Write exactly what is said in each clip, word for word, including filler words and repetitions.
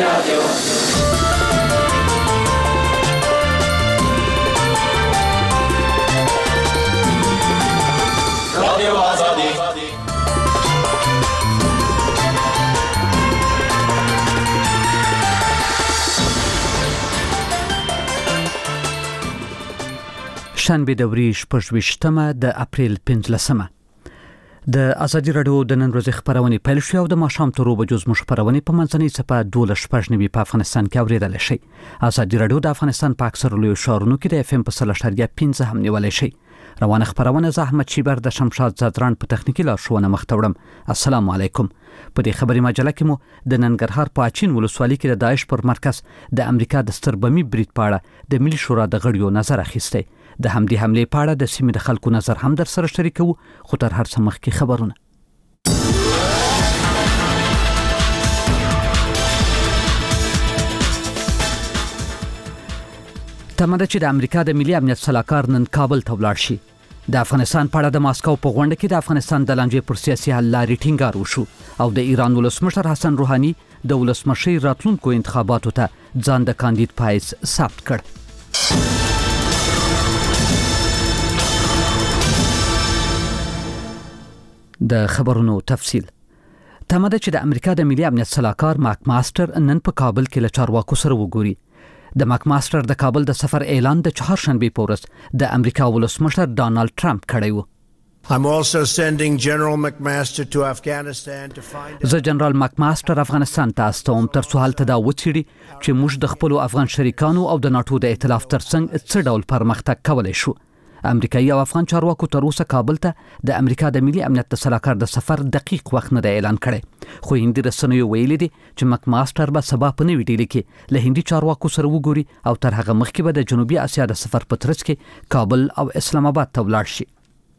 رادیو رادیو آزادی شنبه د ورځې شپږ ویشتمه د اپریل پنځلسمه د ازادي رادیو د نن ورځې خبرونه پیل شو او د ماښام تر اوبه جز مو خبرونه په منځنۍ صفه دوله شپږ نوي په افغانستان کې اوریدل شي. ازادي رادیو د افغانستان په اکثر لوی ښارونو کې د اف ام په سلاشتریا پنځه هم نیولای شي. روانه خبرونه زحمت شیبر د شمشاد زادران په تخنیکی لارښوونه مختوړم. السلام علیکم. په دې خبري مجله کې مو د ننګرهار په اچین ولسوالۍ کې د داعش پر مرکز د امریکا د ستربمي برید په اړه د ملي شورا د غړیو نظر اخیسته. د همدې حمله په اړه د سیمې د خلکو نظر هم در سره شریکو. خو تر هر څه مخکې خبرونه. تمه ده چې د امریکا د ملي امنیت سلاکار نن کابل ته ولاړ شي. د افغانستان په اړه د ماسکو په غونډه کې د افغانستان د لانجې پر سیاسي حل لارې ټینګار وشو او د ایران ولسمشر حسن روحاني د ولسمشي راتلونکو انتخاباتو ته ځان د کاندید پایس ثبت کړ. د خبرونو تفصیل. تمه ده چې د امریکا د ملي امنیت سلاکار ماک ماستر نن په کابل کې له چارواکو سره وګوري. د ماک ماستر د کابل د سفر اعلان د چهارشنبه په ورځ د امریکا ولسمشر ډانلډ ټرمپ کړی و. I'm also sending General McMaster to Afghanistan to find زه جنرال ماک ماستر افغانستان ته استوم تر څو هلته دا وڅېړي چې موږ د خپل افغان شریکانو او د ناتو د ائتلاف ترڅنګ څه ډول پرمختګ کولای شو. امریکایي او افغان چارواکو تر اوسه کابل ته د امریکا د ملي امنیت د سلاکار د سفر دقیق وخت نه دی اعلان کړی. خو هندي رسنیو ویلي دي چې مک ماستر به سبا په نوې ډیلي کې له هندي چارواکو سره وګوري او تر هغه مخکې به د جنوبي اسیا د سفر په ترڅ کې کابل او اسلام آباد ته ولاړ شي.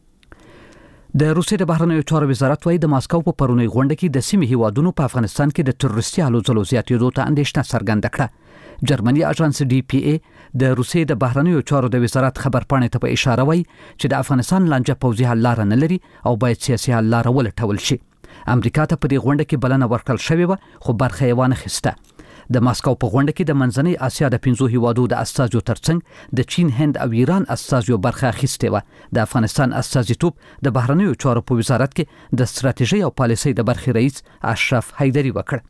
د روسیې د بهرنیو چارو وزارت وايي د ماسکو په پرونی غونډه کې د سیمې هیوادونو په افغانستان کې د تروریستي حملو ځلو زیاتېدو ته اندېښنه څرګنده کړه. جرمني اژانس ډي پی ای د روسیې د بهرنیو چارو د وزارت خبرپاڼې ته په اشاره وایي چې د افغانستان لانجه پوځي حل لاره نه لري او باید سیاسي حل لاره ولټول شي. امریکا ته په دې غونډه کې بلنه ورکړل شوې وه خو برخه یې وانه خسته. د ماسکو په غونډه کې د منځنۍ اسیا د پنځو هیوادو د استازو ترڅنګ د چین، هند او ایران استازو برخه اخیستې وه. د افغانستان استازیتوب د بهرنیو چارو په وزارت کې د ستراتیژي او پالیسۍ د برخې رئیس اشرف حیدري وکړ.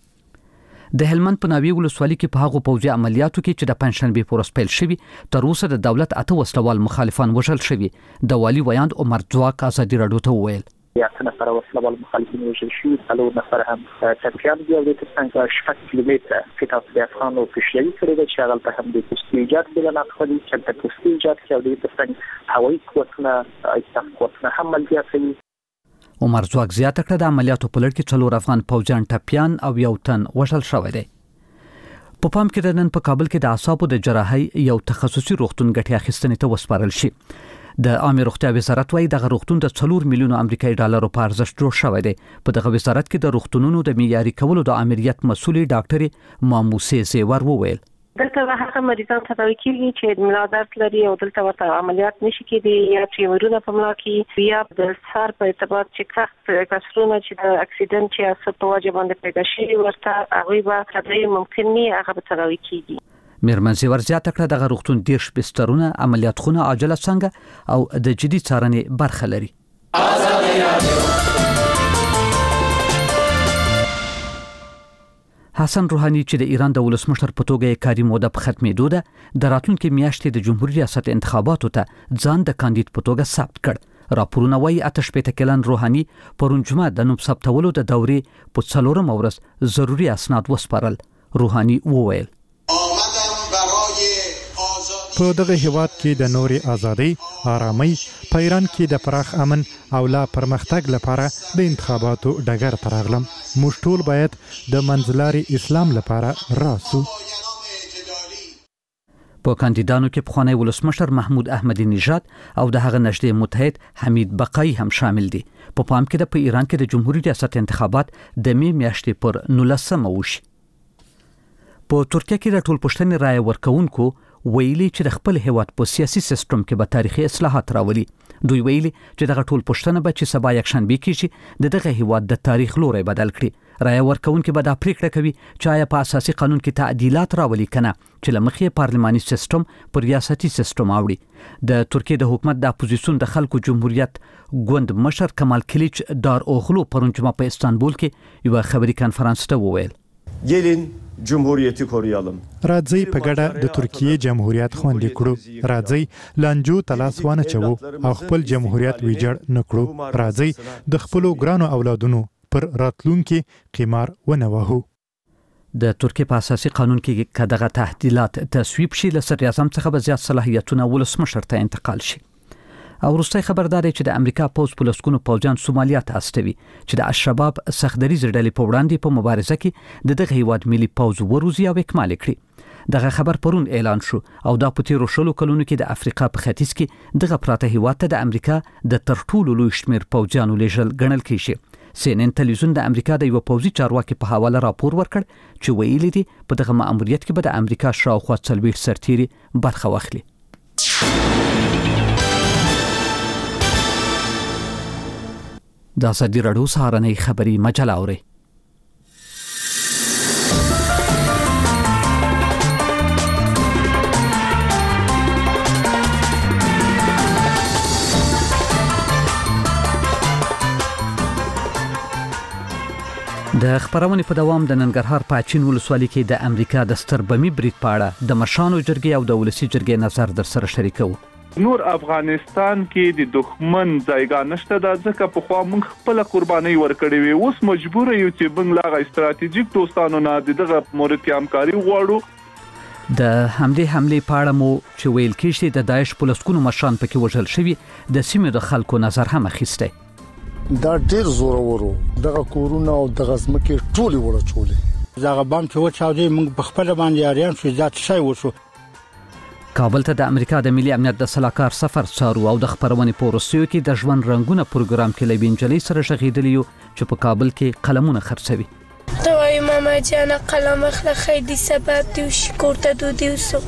د هلمند په ناوې ولسوالۍ کې په هغو پوځي عملیاتو کې چې د پنځشنبې په ورځ پیل شوي تر اوسه د دولت اته وسلوال مخالفان وژل شوي. د والي ویاند عمر ځواک ازادي راډیو ته وویل یا څنګه سره وسلوال مخالفین وژل شوي، څلور نفر هم ټپیان دي او د ترڅنګ شپږ کیلومتره فټاف د افغانو پیشلوي کړې ده چې هغه هم د پوستي ایجاد بلنه خپلې چې د پوستي ایجاد کې او د ترڅنګ هوایي قوتونه ایستاف قوتونه هم ملګري کوي. عمر ځواک زیاته کړه د عملیاتو په لړ کې څلور افغان پوځیان ټپیان او یو تن وژل شوی دی. په پام کې د نن په کابل کې د اعصابو د جراحۍ یو تخصصي روغتون ګټې اخیستنې ته وسپارل شي. د عامه روغتیا وزارت وايي دغه روغتون د څلور میلیونو امریکایي ډالرو په ارزښت جوړ شوی دی. په دغه وزارت کې د روغتونونو د معیاري کولو د امریت مسؤلې ډاکټرې ماموسې زیور وویل دلته هغه مریضان تداوي کیږي چې ملا درد لري او دلته ورته عملیات نشي کېدی یا چې ورونه په ملا کې یا د سر په ارتباط چې کښت کسرونه چې د اکسیډنټ یا څه په وجه باندې پیدا شي ورته هغه به تداوي ممکن نه هغه به تداوي کیږي. میرمن زیور زیاته کړه دغه روغتون دیرش بسترونه، عملیات خونه، عاجله څنګه او د جدي څارنې برخه لري. حسن روحاني چې د ایران د ولسمشر په توګه کاري موده په ختمېدو ده د راتلونکي میاشتې د جمهوریت ریاست انتخاباتو ته ځان د کاندید په توګه ثبت کړ. راپورونه وايي اته شپېته کلن روحاني پرون جمعه د نوم ثبتولو د دورې په څلورمه ورځ ضروري اسناد وسپارل. روحاني وویل په دغه هیواد کې د نوري ازادي، آرامۍ، په ایران کې د پراخ امن او لا پرمختګ لپاره د انتخاباتو ډګر ته راغلم. موږ ټول باید د منځلاري اسلام لپاره راسو. په کاندیدانو کې پخوانی ولسمشر محمود احمدی نژاد او د هغه نږدې متحد حمید بقای هم شامل دي. په پام کې د په ایران کې د جمهوریت ریاست انتخابات د می میاشتې پر نولسمه وشي. په ترکیه کې د ټولپوښتنې رایه ورکوونکو ویلي چې د خپل هیواد په سیاسي سیستم کې به تاریخي اصلاحات راولي. دوی ویلي چې دغه ټولپوښتنه به چې سبا یکشنبه کې شي د دغه هیواد د تاریخ لوري بدل کړي. رایه ورکوونکي به دا پریکړه کوي چې آیا په اساسي قانون کې تعدیلات راولي کنه چې لمخې پارلماني سیستم پر ریاستي سیستم اوړي. د ترکیه د حکومت د اپوزیسیون د خلکو جمهوریت ګوند مشر کمال کلیچ دار اوغلو پرون جمعه په استانبول کې یو خبري کانفرنس ته وویل gelin Cumhuriyeti koruyalım. راځي په ګډه د ترکیه جمهوریت خوندي کړو. راځي لانجو تلاسوانه چوو او خپل جمهوریت ویجړ نکړو. راځي د خپل ګرانو اولادونو پر راتلونکي قمار ونه وهو. د ترکیه په اساسي قانون کې کداغه تعدیلات تصویب شي له صدر اعظم څخه به زیات صلاحیتونه ولسمشر ته انتقال شي. او وروستي خبرداري چې د امریکا پوز پولیسکونو پوجان سومالیا ته استوي چې د الشباب سختدریز ډلې په وړاندې په مبارزه کې د دغه هیواد ملي پوز وروزي او اکمال کړي. دغه خبر پرون اعلان شو او دا په تیرو شلو کلونو کې د افریقا په ختیځ کې دغه پراته هیواد ته د امریکا د ترټولو لوی شمیر پوجانو لېږل ګڼل کیږي. سی ان ان تلویزیون د امریکا د یو پوزي چارواکي په حواله راپور ورکړ چې ویلي دي په دغه مأموریت کې به د امریکا شاوخوا څلوېښت سرتیري برخه واخلي. د ازادي راډیو سهارنۍ خبري مجله اوري. د خبرونې په دوام د ننګرهار په اچین ولسوالۍ کې د امریکا د ستر بمی برید په اړه د مشانو جرګې او د ولسی جرګې نظر در سره شریکو. نور افغانستان کې د دښمن ځایګا نشته د ځکه په خوا موږ خپل قرباني ورکړې وي. اوس مجبور یو چې بنگلاغه استراتیژیک دوستانو نه دغه مورد کې همکاري وغواړو. د همدې حمله په اړه مو چې ویل کېږي د داعش پولیسکونو مشان پکې وژل شوی د سیمې د خلکو نظر هم اخیسته. دا ډیر زوره ورو دغه کورونه او دغه ځمکې ټولې وړه چولې دغه بام چې و چاودي موږ په خپل باندې اړین شو ذات شي وشو. کابل ته د امریکا د ملي امنیت د سلاکار سفر څارو او د خبرونې په وروستیو کې د ژوند رنگونه پروګرام کې لبین جلی سره شغیدلی چې په کابل کې قلمونه خرڅوي. ته وای ماما جان قلم اخله خېدي سبب دی شکورته دو دیوسو.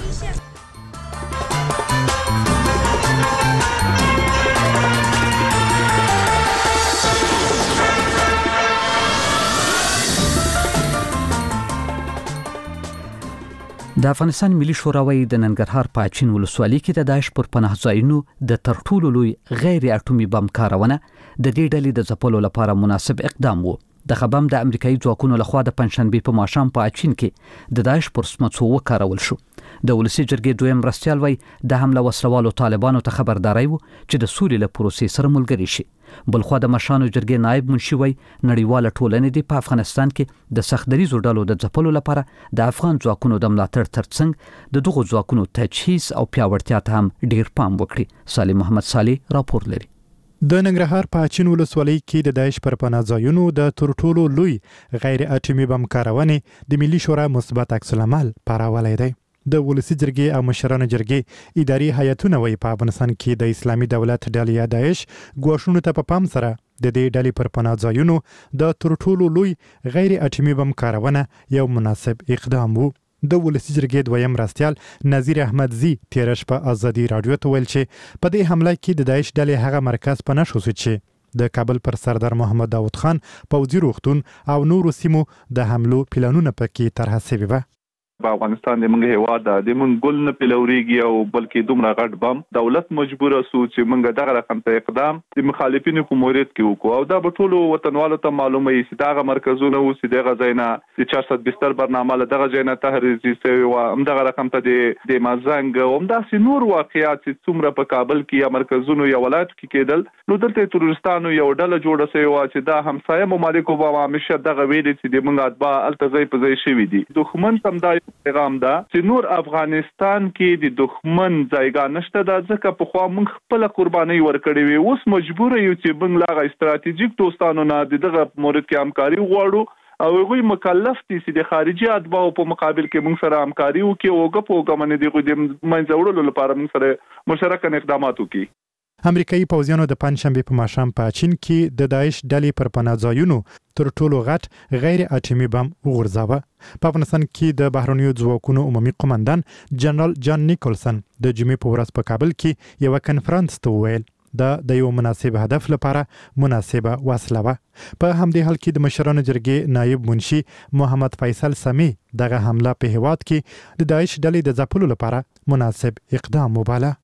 د افغانستان ملي شوراوی د ننګرهار په اچین ولسوالۍ کې د داعش پر پناه ځایونو د ترټولو لوی غیر اټومي بم کارونه د دې ډلې د ځپلو لپاره مناسب اقدام وو. د خبم د امریکایي ځواکونو لخوا د پنځشنبه په ماښام په اچین کې د داعش پر سمڅو وکارول شو. د ولسی جرګې دویم مرستیال وای د حمله وسلوالو طالبانو ته خبرداري وو چې د سولې له پروسې سره ملګری شي. بلخو د مشانو جرګې نائب منشي وای نړیواله ټولنې د افغانستان کې د سختدریزو ډلو د ځپلو لپاره د افغان ځواکونو د ملاتړ ترڅنګ د دغو ځواکونو تجهیز او پیاوړتیا ته هم ډیر پام وکړي. سالم محمد صالح راپور لري. د ننګرهار په اچین ولسوالۍ کې د داعش پر پناه ځایونو د ترټولو لوی غیر اټومي بم کارونې د ملي شورا مثبت عکس العمل پاراولای دی. د ولسی جرګې او مشرانو جرګې اداري هیئتونه وایي په افغانستان کې د اسلامي دولت ډلې یا داعش ګواښونو ته په پام سره د دې ډلې پر پناه ځایونو د ترټولو لوی غیر اټومي بم کارونه یو مناسب اقدام وو. د ولسی جرګې دویم راستیال نذیر احمد زی تیرش په ازادي رادیو ته ویل چې په دې حمله کې د داعش ډلې هغه مرکز په نشو چې د کابل پر سردار محمد داود خان پوځي روغتون او نورو سیمو د حملو پلانونه پکې طرح شوي وو. په افغانستان د منګ هواد د من ګل نه پلوريږي او بلکې دومره غټ بم دولت مجبور سو چې منګ دغه رقم ته اقدام د مخالفینو په مورید کې وکړو او دا په ټولو وطنوالو ته معلومه یي چې دغه مرکزونه او چې دغه ځاینا د چهارصد بستر برنامه له دغه ځاینا تحریزي سوي او هم دغه رقم ته د مازنګ او هم داسې نور واقعیات چې څومره په کابل کې یا مرکزونو یا ولایت کې کېدل نو دلته تروریستانو یو ډله جوړه شوی و چې دا همسایه ممالکو به همیشه دغه ویلي چې د منګ اتباع التزای په ځای شوی دي. دښمن تم دا پیغام دا چې نور افغانستان کې د دښمن ځایګا نشته د ځکه په خوا موږ خپل قرباني ورکړې وي. اوس مجبور یو چې بنگلاغه استراتیژیک دوستانو نه دغه مورد کې همکاري وغواړو او هغوی مکلف دي چې د خارجي اتباعو په مقابل کې موږ سره همکاري وکړي او ګپ او ګمنې دغه د منځ وړلو لپاره موږ سره مشترک اقدامات وکړي. امریکایي پوځیانو د پنځشنبه په ماښام په چین کې د داعش ډلې پر پناه ځایونو تر ټولو غټ غیر اټومي بم وغورځاوه. په افغانستان کې د بهرنیو ځواکونو عمومي قومندان جنرال جان نیکولسن د جمعې په ورځ په کابل کې یو کنفرانس ته وویل دا د یو مناسب هدف لپاره مناسبه وسله وه. په همدې حال کې د مشرانو جرګې نایب منشي محمد فیصل سمی دغه حمله په هیواد کې د داعش ډلې د ځپلو لپاره مناسب اقدام وباله.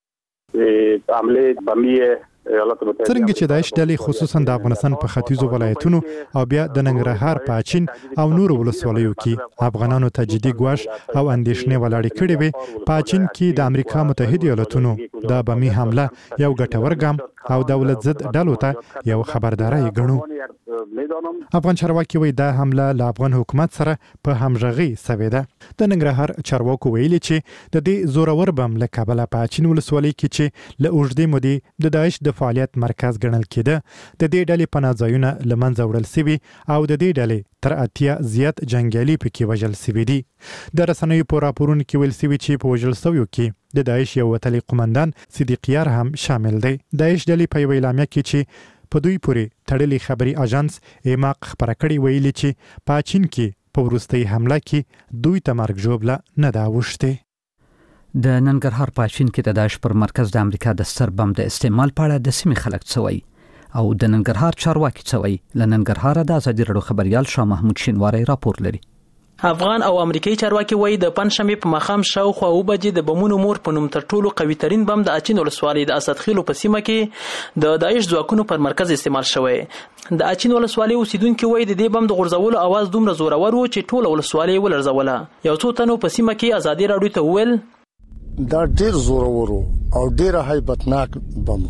عمله بمیه څرنګه چې داعش ډلې خصوصا د افغانستان په ختیځو ولایتونو او بیا د ننګرهار په اچین او نور ولسوالیو کې افغانانو ته جدي ګواښ او اندېښنې ولاړې کړې وې، په اچین کې د امریکا متحده ایالاتونو د بمی حمله یو ګټور ګام او دولت ضد ډلو ته یو خبرداری ګڼو. افغان چارواکي وایي دا حمله له افغان حکومت سره په همغږي سوې ده. د ننګرهار چارواکو ویلي چې د دې زورور بم له کبله په اچین ولسوالۍ کې چې له اوږدې مودې د داعش د فعالیت مرکز ګڼل کېده، د دې ډلې پناه ځایونه له منځه وړل سوي او د دې ډلې تر اتیا زیات جنګیالي پکې وژل سوي دي. د رسنیو په راپورونو کې ویل سوي چې په وژل سویو کې د داعش یو وتلی قومندان صدیقیار هم شامل دی. داعش ډلې په یوه اعلامیه کې چې په دوی پورې تړلې خبري اژانس ایماق خبره کړې ویلي چې په چین کې په وروستۍ حمله کې دوی ته مرګ ژوبله نه ده اوښتې. د ننګرهار په چین کې د داعش پر مرکز د امریکا د ستر بم د استعمال په اړه د سیمې خلک څه وایي او د ننګرهار چارواکي څه وایي. له ننګرهاره د ازادي راډیو خبريال شاه محمود شینواری راپور لري. افغان او امریکایي چارواکي وایي د پنځشنبه په ماښام شاوخوا اوه بجې د بمونو مور په نوم تر ټولو قوي ترين بم د اچین ولسوالۍ د اسدخیلو په سیمه کې د داعش ځواکونو پر مرکز استعمال شوی. د اچین ولسوالۍ اوسیدونکو وایي د دې بم د غورځولو اواز دومره زورور و چې ټول ولسوالۍ ولړزوله. یو څو تنو په سیمه کې ازادي راډیو ته وویل دا ډیر زورور او ډیر هیبتناک بم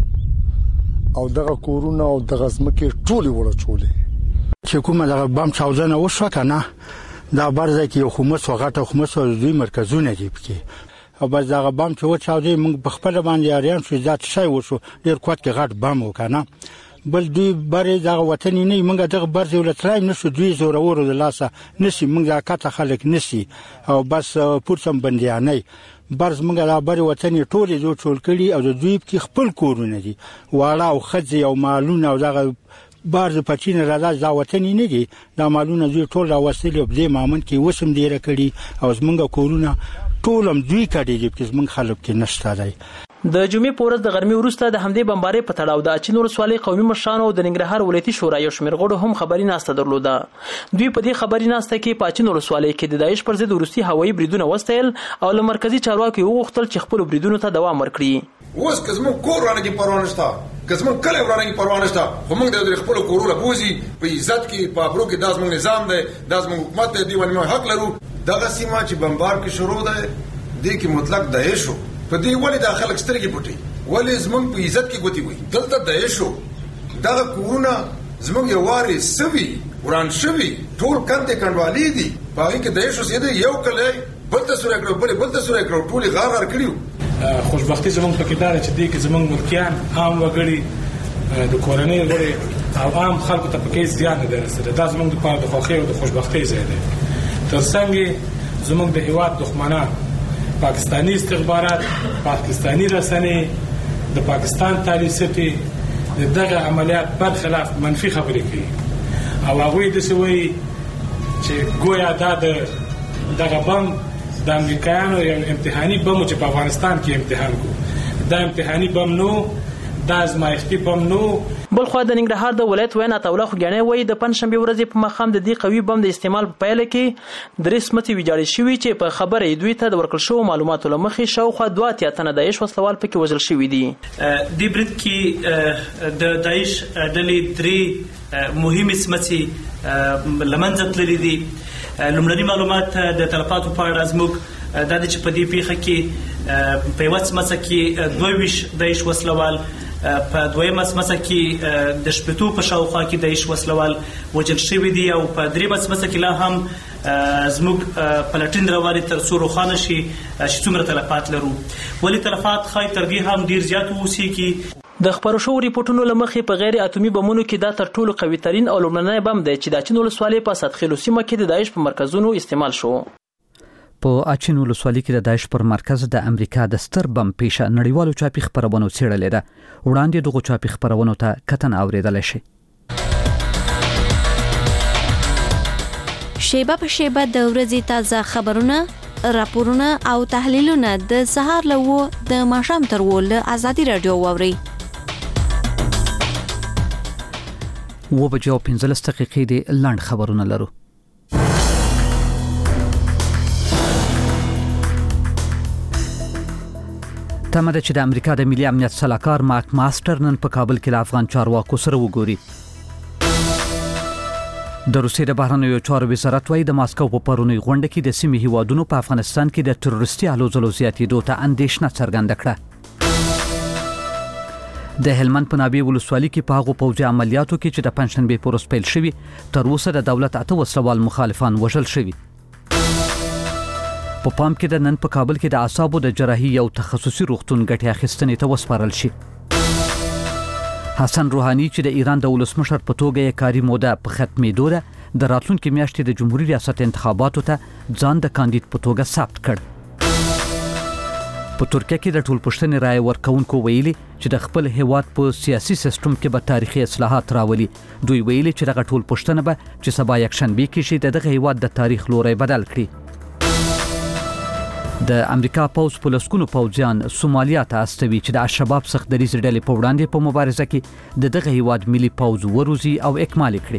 او دغه کورونه او دغه ځمکې ټولې وړچولې چې کومه دغه بم چاودنه وشوه کنه دا برزه کې یو خمس وغټه خمس او دوی مرکزونه دي پکې او بس دغه بم چې و چاودې موږ په خپل باندې اړین شو ذات شای وشو ډیر کوټ کې غټ بم وکنه بل دوی بره دغه وطن نه موږ دغه برزه ولتلای نشو دوی زورور د لاسه نشي موږ ځکه خلک نشي او بس پورسم بنديانه برز موږ د بره وطن ټولې جو ټول کړي او د دوی کې خپل کورونه دي واړه او خځې او مالونه او دغه بارز پچین راځي دا وطن نه دي دا مالونه دوی ټول راوستل په دې مامن کې وسم ډیره کړي او زمونږ کورونه ټولم دوی کړي چې زمونږ خلک کې نشته دی. د جمعې په ورځ د غرمې وروسته د همدې بمبارۍ په تړاو د اچین ولسوالۍ قومي مشرانو او د ننګرهار ولایتي شورا یو شمېر غړو هم خبري ناسته درلوده. دوی په دې خبري ناسته کې په اچین ولسوالۍ کې د داعش پر ضد وروستي هوایي بریدونه وستایل او له مرکزي چارواکو وغوښتل چې خپل بریدونو ته دوام ورکړي. اوس که زموږ کور ورانه کې پروا نشته، که زموږ کلی ورانه کې پروا نشته، خو موږ د خپل کورونه بوزي په عزت کې په ابرو کې دا زموږ نظام دی، دا زموږ حکومت دی، دی باندې حق لرو. دغه سیمه چې بمبار کې شروع ده دې کې مطلق داعش شو په دې ولې د خلک سترګې پټي ولې زمونږ په عزت کې ګوتی وي دلته داعش شو دغه کورونه زمونږ یو واري سوي وران شوي ټول کنده کندوالي دي باغی کې داعش اوسېده یو کله بل ته سورې کړو بل بل ته سورې کړو ټول غار غار کړیو. خوشبختی زمونږ په کې دا چې دې کې زمونږ ملکیان عام وګړي د کورنۍ غړي او عام خلکو ته پکې زیان نه درسره دا زمونږ لپاره د خوښۍ او د خوشبختی ځای دی. ترڅنګ زمونږ د هیواد دښمنان پاکستانی استخبارات پاکستانی رسنۍ د پاکستان تاریخي دغه عملیات پر خلاف منفي خبرې کوي او هغه د سوي چې ګویا دا د دغه بم د امریکایانو یو امتحاني بم چې په افغانستان کې امتحان کو دا امتحاني بم نو دا ازمایښتي بم نو. بل خو د ننګرهار د ولایت وینا توله خوګنۍ وایي د پنځشنبه ورځې په مخام د دې قوي بم د استعمال په پایله کې درې سمتي ویجاړې شوي چې په خبره دوی ته د ورکړل شوو معلوماتو له مخې شاوخوا دوه اتیا تنه داعش وسلوال پکې وژل شوي دي. دې برید کې د داعش ډلې درې مهمې سمتي لمنځه تللي دي. لومړني معلومات د تلفاتو په اړه زموږ دا چې په دې پیښه کې په یوه سمڅه کې دوه ویشت داعش وسلوال په دویمه سمڅه کې د شپږو په شاوخوا کې داعش وسلوال وژل شوي دي او په دریمه سمڅه کې لا هم زموږ پلټین روانې تر څو روښانه شي چې څومره تلفات لرو. ولې تلفات ښایي تر دې هم ډیر زیات واوسېږي. د خبرو شوو ریپورتونو له مخې په غیر اتومي بمونو کې دا تر ټولو قوي ترين او لومړنی بم دی چې د اچین ولسوالۍ په اسدخیلو سیمه کې د داعش په مرکزونو استعمال شو. په اچین ولسوالۍ کې د داعش پر مرکز د امریکا د ستر بم پیښه نړیوالو چاپي خبرونو څېړلې ده. وړاندې دغه چاپي خبرونو ته کتن اوریدل شي. شیبه په شیبه د ورځې تازه خبرونه، راپورونه او تحلیلونه د سهار له و د ماښام تر و له ازادي راډیو واوري. و بجو پنځلس دقیقې د لاند خبرونه لرو. تمه ده چې د امریکا د ملي امنیت سلاکار مارک ماستر نن په کابل کې د افغان چارواکو سره وګوري. د روسیې د بهرنیو چارو وزارت وايي د ماسکو په پرونی غونډه کې د سیمې هیوادونو په افغانستان کې د تروریستي هلو ځلو زیاتېدو ته اندېښنه څرګنده کړه. د هلمند په نابې ولسوالۍ کې په هغو پوځي عملیاتو کې چې د پنجشنبې په ورځ پیل شوي تر اوسه د دولت اته وسلوال مخالفان وژل شوي. په پام کې د نن په کابل کې د اعصابو د جراحي یو تخصصي روغتون ګټې اخیستنې ته وسپارل شي. حسن روحاني چې د ایران د ولسمشر په توګه یې کاري موده په ختمېدو ده د راتلونکي میاشتې د جمهوریت ریاست انتخاباتو ته ځان د کاندید په توګه ثبت کړ. په ترکیه کې د ټولپوښتنې رایې ورکوونکو ویلي چې د خپل هیواد په سیاسي سیستم کې به تاریخي اصلاحات راولي. دوی ویلي چې دغه ټولپوښتنه به چې سبا یکشنبې کې شي د دغه هیواد د تاریخ لوری بدل کړي. د امریکا پوځ په لسګونو پوځیان سومالیا ته استوي چې د الشباب څخه د ریز ډلې په وړاندې په مبارزه کې د دغه هیواد ملي پوځ وروزي او اکمال کړي.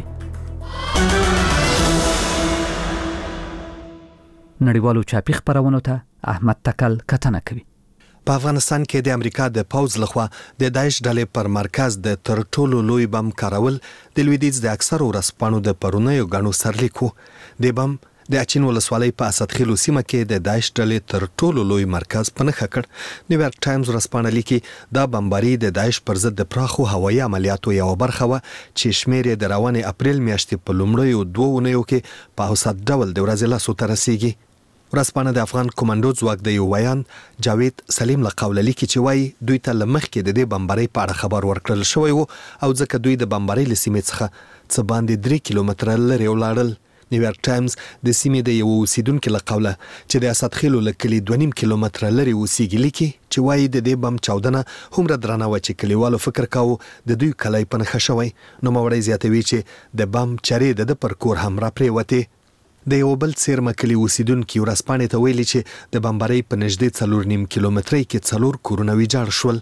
نړیوالو چاپی خبرونو ته احمد تکل کتنه کوي. په افغانستان کې د امریکا د پوځ لخوا د داعش ډلې پر مرکز د تر ټولو لوی بم کارول د لویدیځ د اکثرو ورځپاڼو د پرونیو غاڼو سرلیکو. د بم د اچین ولسوالۍ په اسدخیلو سیمه کې د داعش ډلې تر ټولو لوی مرکز په نښه کړ. نیویارک ټایمز ورځپاڼه لیکي دا بمباري د داعش پر ضد د پراخو هوایي عملیاتو یوه برخه وه چې شمېر یې د روانې اپریل میاشتې په لومړیو دوو اونیو کې په اوسط ډول د ورځې لسو ته رسیږي. ورځپاڼه د افغان کمانډو ځواک د یو ویان جاوید سلیم له قوله لیکي چې وایي دوی ته له مخکې د دې بمبارۍ په اړه خبر ورکړل شوی و او ځکه دوی د بمبارۍ له سیمې څخه څه باندې درې کیلومتره لرې ولاړل. نیویارک ټایمز د سیمې د یو اوسیدونکو له قوله چې د اسدخیلو له کلي دوه نیم کیلومتره لرې اوسیږي لیکي چې وایي د دې بم چاودنه هومره درنه وه چې کلیوالو فکر کاوه د دوی کلی په نښه شوی. نوموړی زیاتوي چې د بم چرې د ده پر کور هم راپرېوتې. د یو بل څیرمه کلي اوسیدونکي ورځپاڼې ته ویلي چې د بمبارۍ په نږدې څلور نیم کیلومترۍ کې څلور کورونه ویجاړ شول.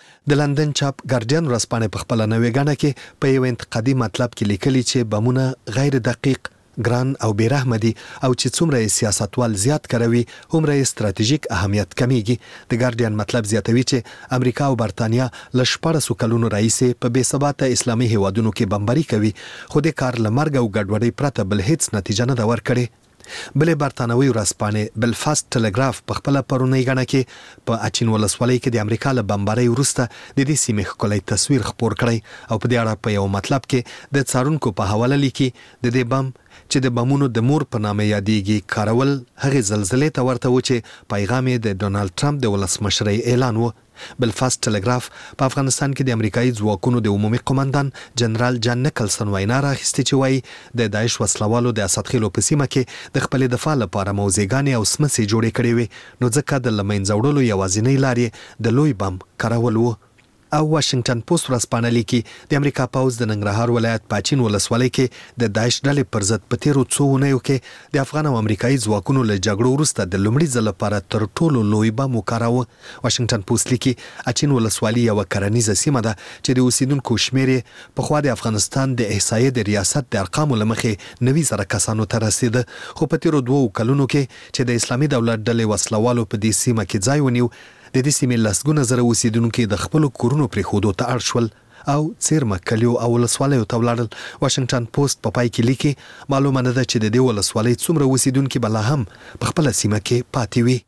د لندن چاپ ګارډین ورځپاڼې په خپله نوې ګڼه کې په یو انتقادي مطلب کې لیکلي چې بمونه غیر دقیق، ګران او بیرحمه دي او چې څومره یې سیاستوال زیات کروي هومره یې ستراتیژیک اهمیت کمیږي. د ګارډین مطلب زیاتوي چې امریکا او برتانیا له شپاړسو کلونو راهیسې په بې ثباته اسلامي هیوادونو کې بمباري کوي خو د کار له مرګ او ګډوډۍ پرته بل هیڅ نتیجه نه ده ورکړې. بلې برتانوي ورځپاڼې بلفاست ټلګراف په خپله پرونۍ ګڼه کې په اچین ولسوالۍ کې د امریکا له بمبارۍ وروسته د دې سیمې ښکلی تصویر خپور کړی او په دې اړه په یو مطلب کې د څارونکو په حواله لیکي د دې بم چې د بمونو د مور په نامه یادېږي کارول هغې زلزلې ته ورته و چې پیغام یې د ډونالډ ټرمپ د ولسمشرۍ اعلان و. بلفاست ټلګراف په افغانستان کې د امریکایي ځواکونو د عمومي قومندان جنرال جان نیکلسن وینا راخیستې چې وایي د داعش وسلوالو د اسدخیلو په سیمه کې د خپلې دفاع لپاره موضعګانې او سمڅې جوړې کړې وې نو ځکه د له منځه وړلو یوازینۍ لارې د لوی بم کارول و. او واشنگټن پوسټ ورځپاڼه لیکي د امریکا پوځ د ننګرهار ولایت پاچین ولسوالۍ کې د داعش ډلې پر ضد په تیرو څو اونیو کې د افغان او امریکایي ځواکونو له جګړو وروسته د لومړي ځل لپاره تر ټولو لوی بم وکاراوه. واشنگټن پوسټ لیکي اچین ولسوالۍ یوه کرنیزه سیمه ده چې د اوسیدونکو شمېر یې پخوا د افغانستان د احصایې د ریاست د ارقامو له مخې نوي زره کسانو ته رسېده خو په تیرو دوو کلونو کې چې د اسلامي دولت ډلې وسلوالو په دې سیمه کې ځای ونیو د دې سیمې لسګونه زره اوسیدونکي د خپلو کورونو پرېښودو ته اړ شول او څیرمه کلیو او ولسوالیو ته ولاړل. واشنگټن پوسټ په پای کې لیکي معلومه نه ده چې د دې ولسوالۍ څومره اوسیدونکي به لا هم په خپله سیمه کې پاتې وي.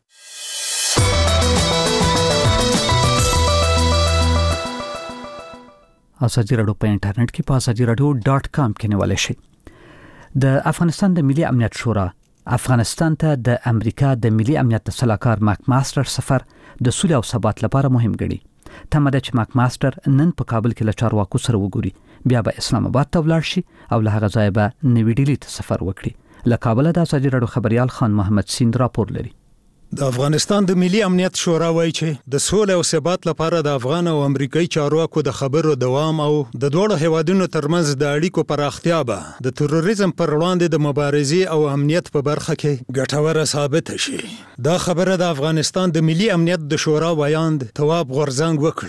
ازادي راډیو په انټرنیټ کې په ازادي راډیو ډاټ کام کې نیولی شئ. د افغانستان د ملي امنیت شورا افغانستان ته د امریکا د ملي امنیت سلاکار مارک ماستر سفر د سولې او ثبات لپاره مهم ګڼي. تمه ده چې مارک ماستر نن په کابل کې له چارواکو سره وګوري، بیا به اسلام آباد ته ولاړ شي او له هغه ځایه به نوې ډیلي ته سفر وکړي. له کابله د ازادي راډیو خبريال خان محمد سیند راپور لري. د افغانستان د ملي امنیت شورا وایي چې د سولې او ثبات لپاره د افغان او امریکایي چارواکو د خبرو دوام او د دوه هیوادونو ترمنځ د اړیکو پراختیا به د تروریزم پر وړاندې د مبارزې او امنیت په برخه کې ګټوره ثابت شي. دا خبره د افغانستان د ملي امنیت د شورا ویاند تواب غورزنګ وکړه.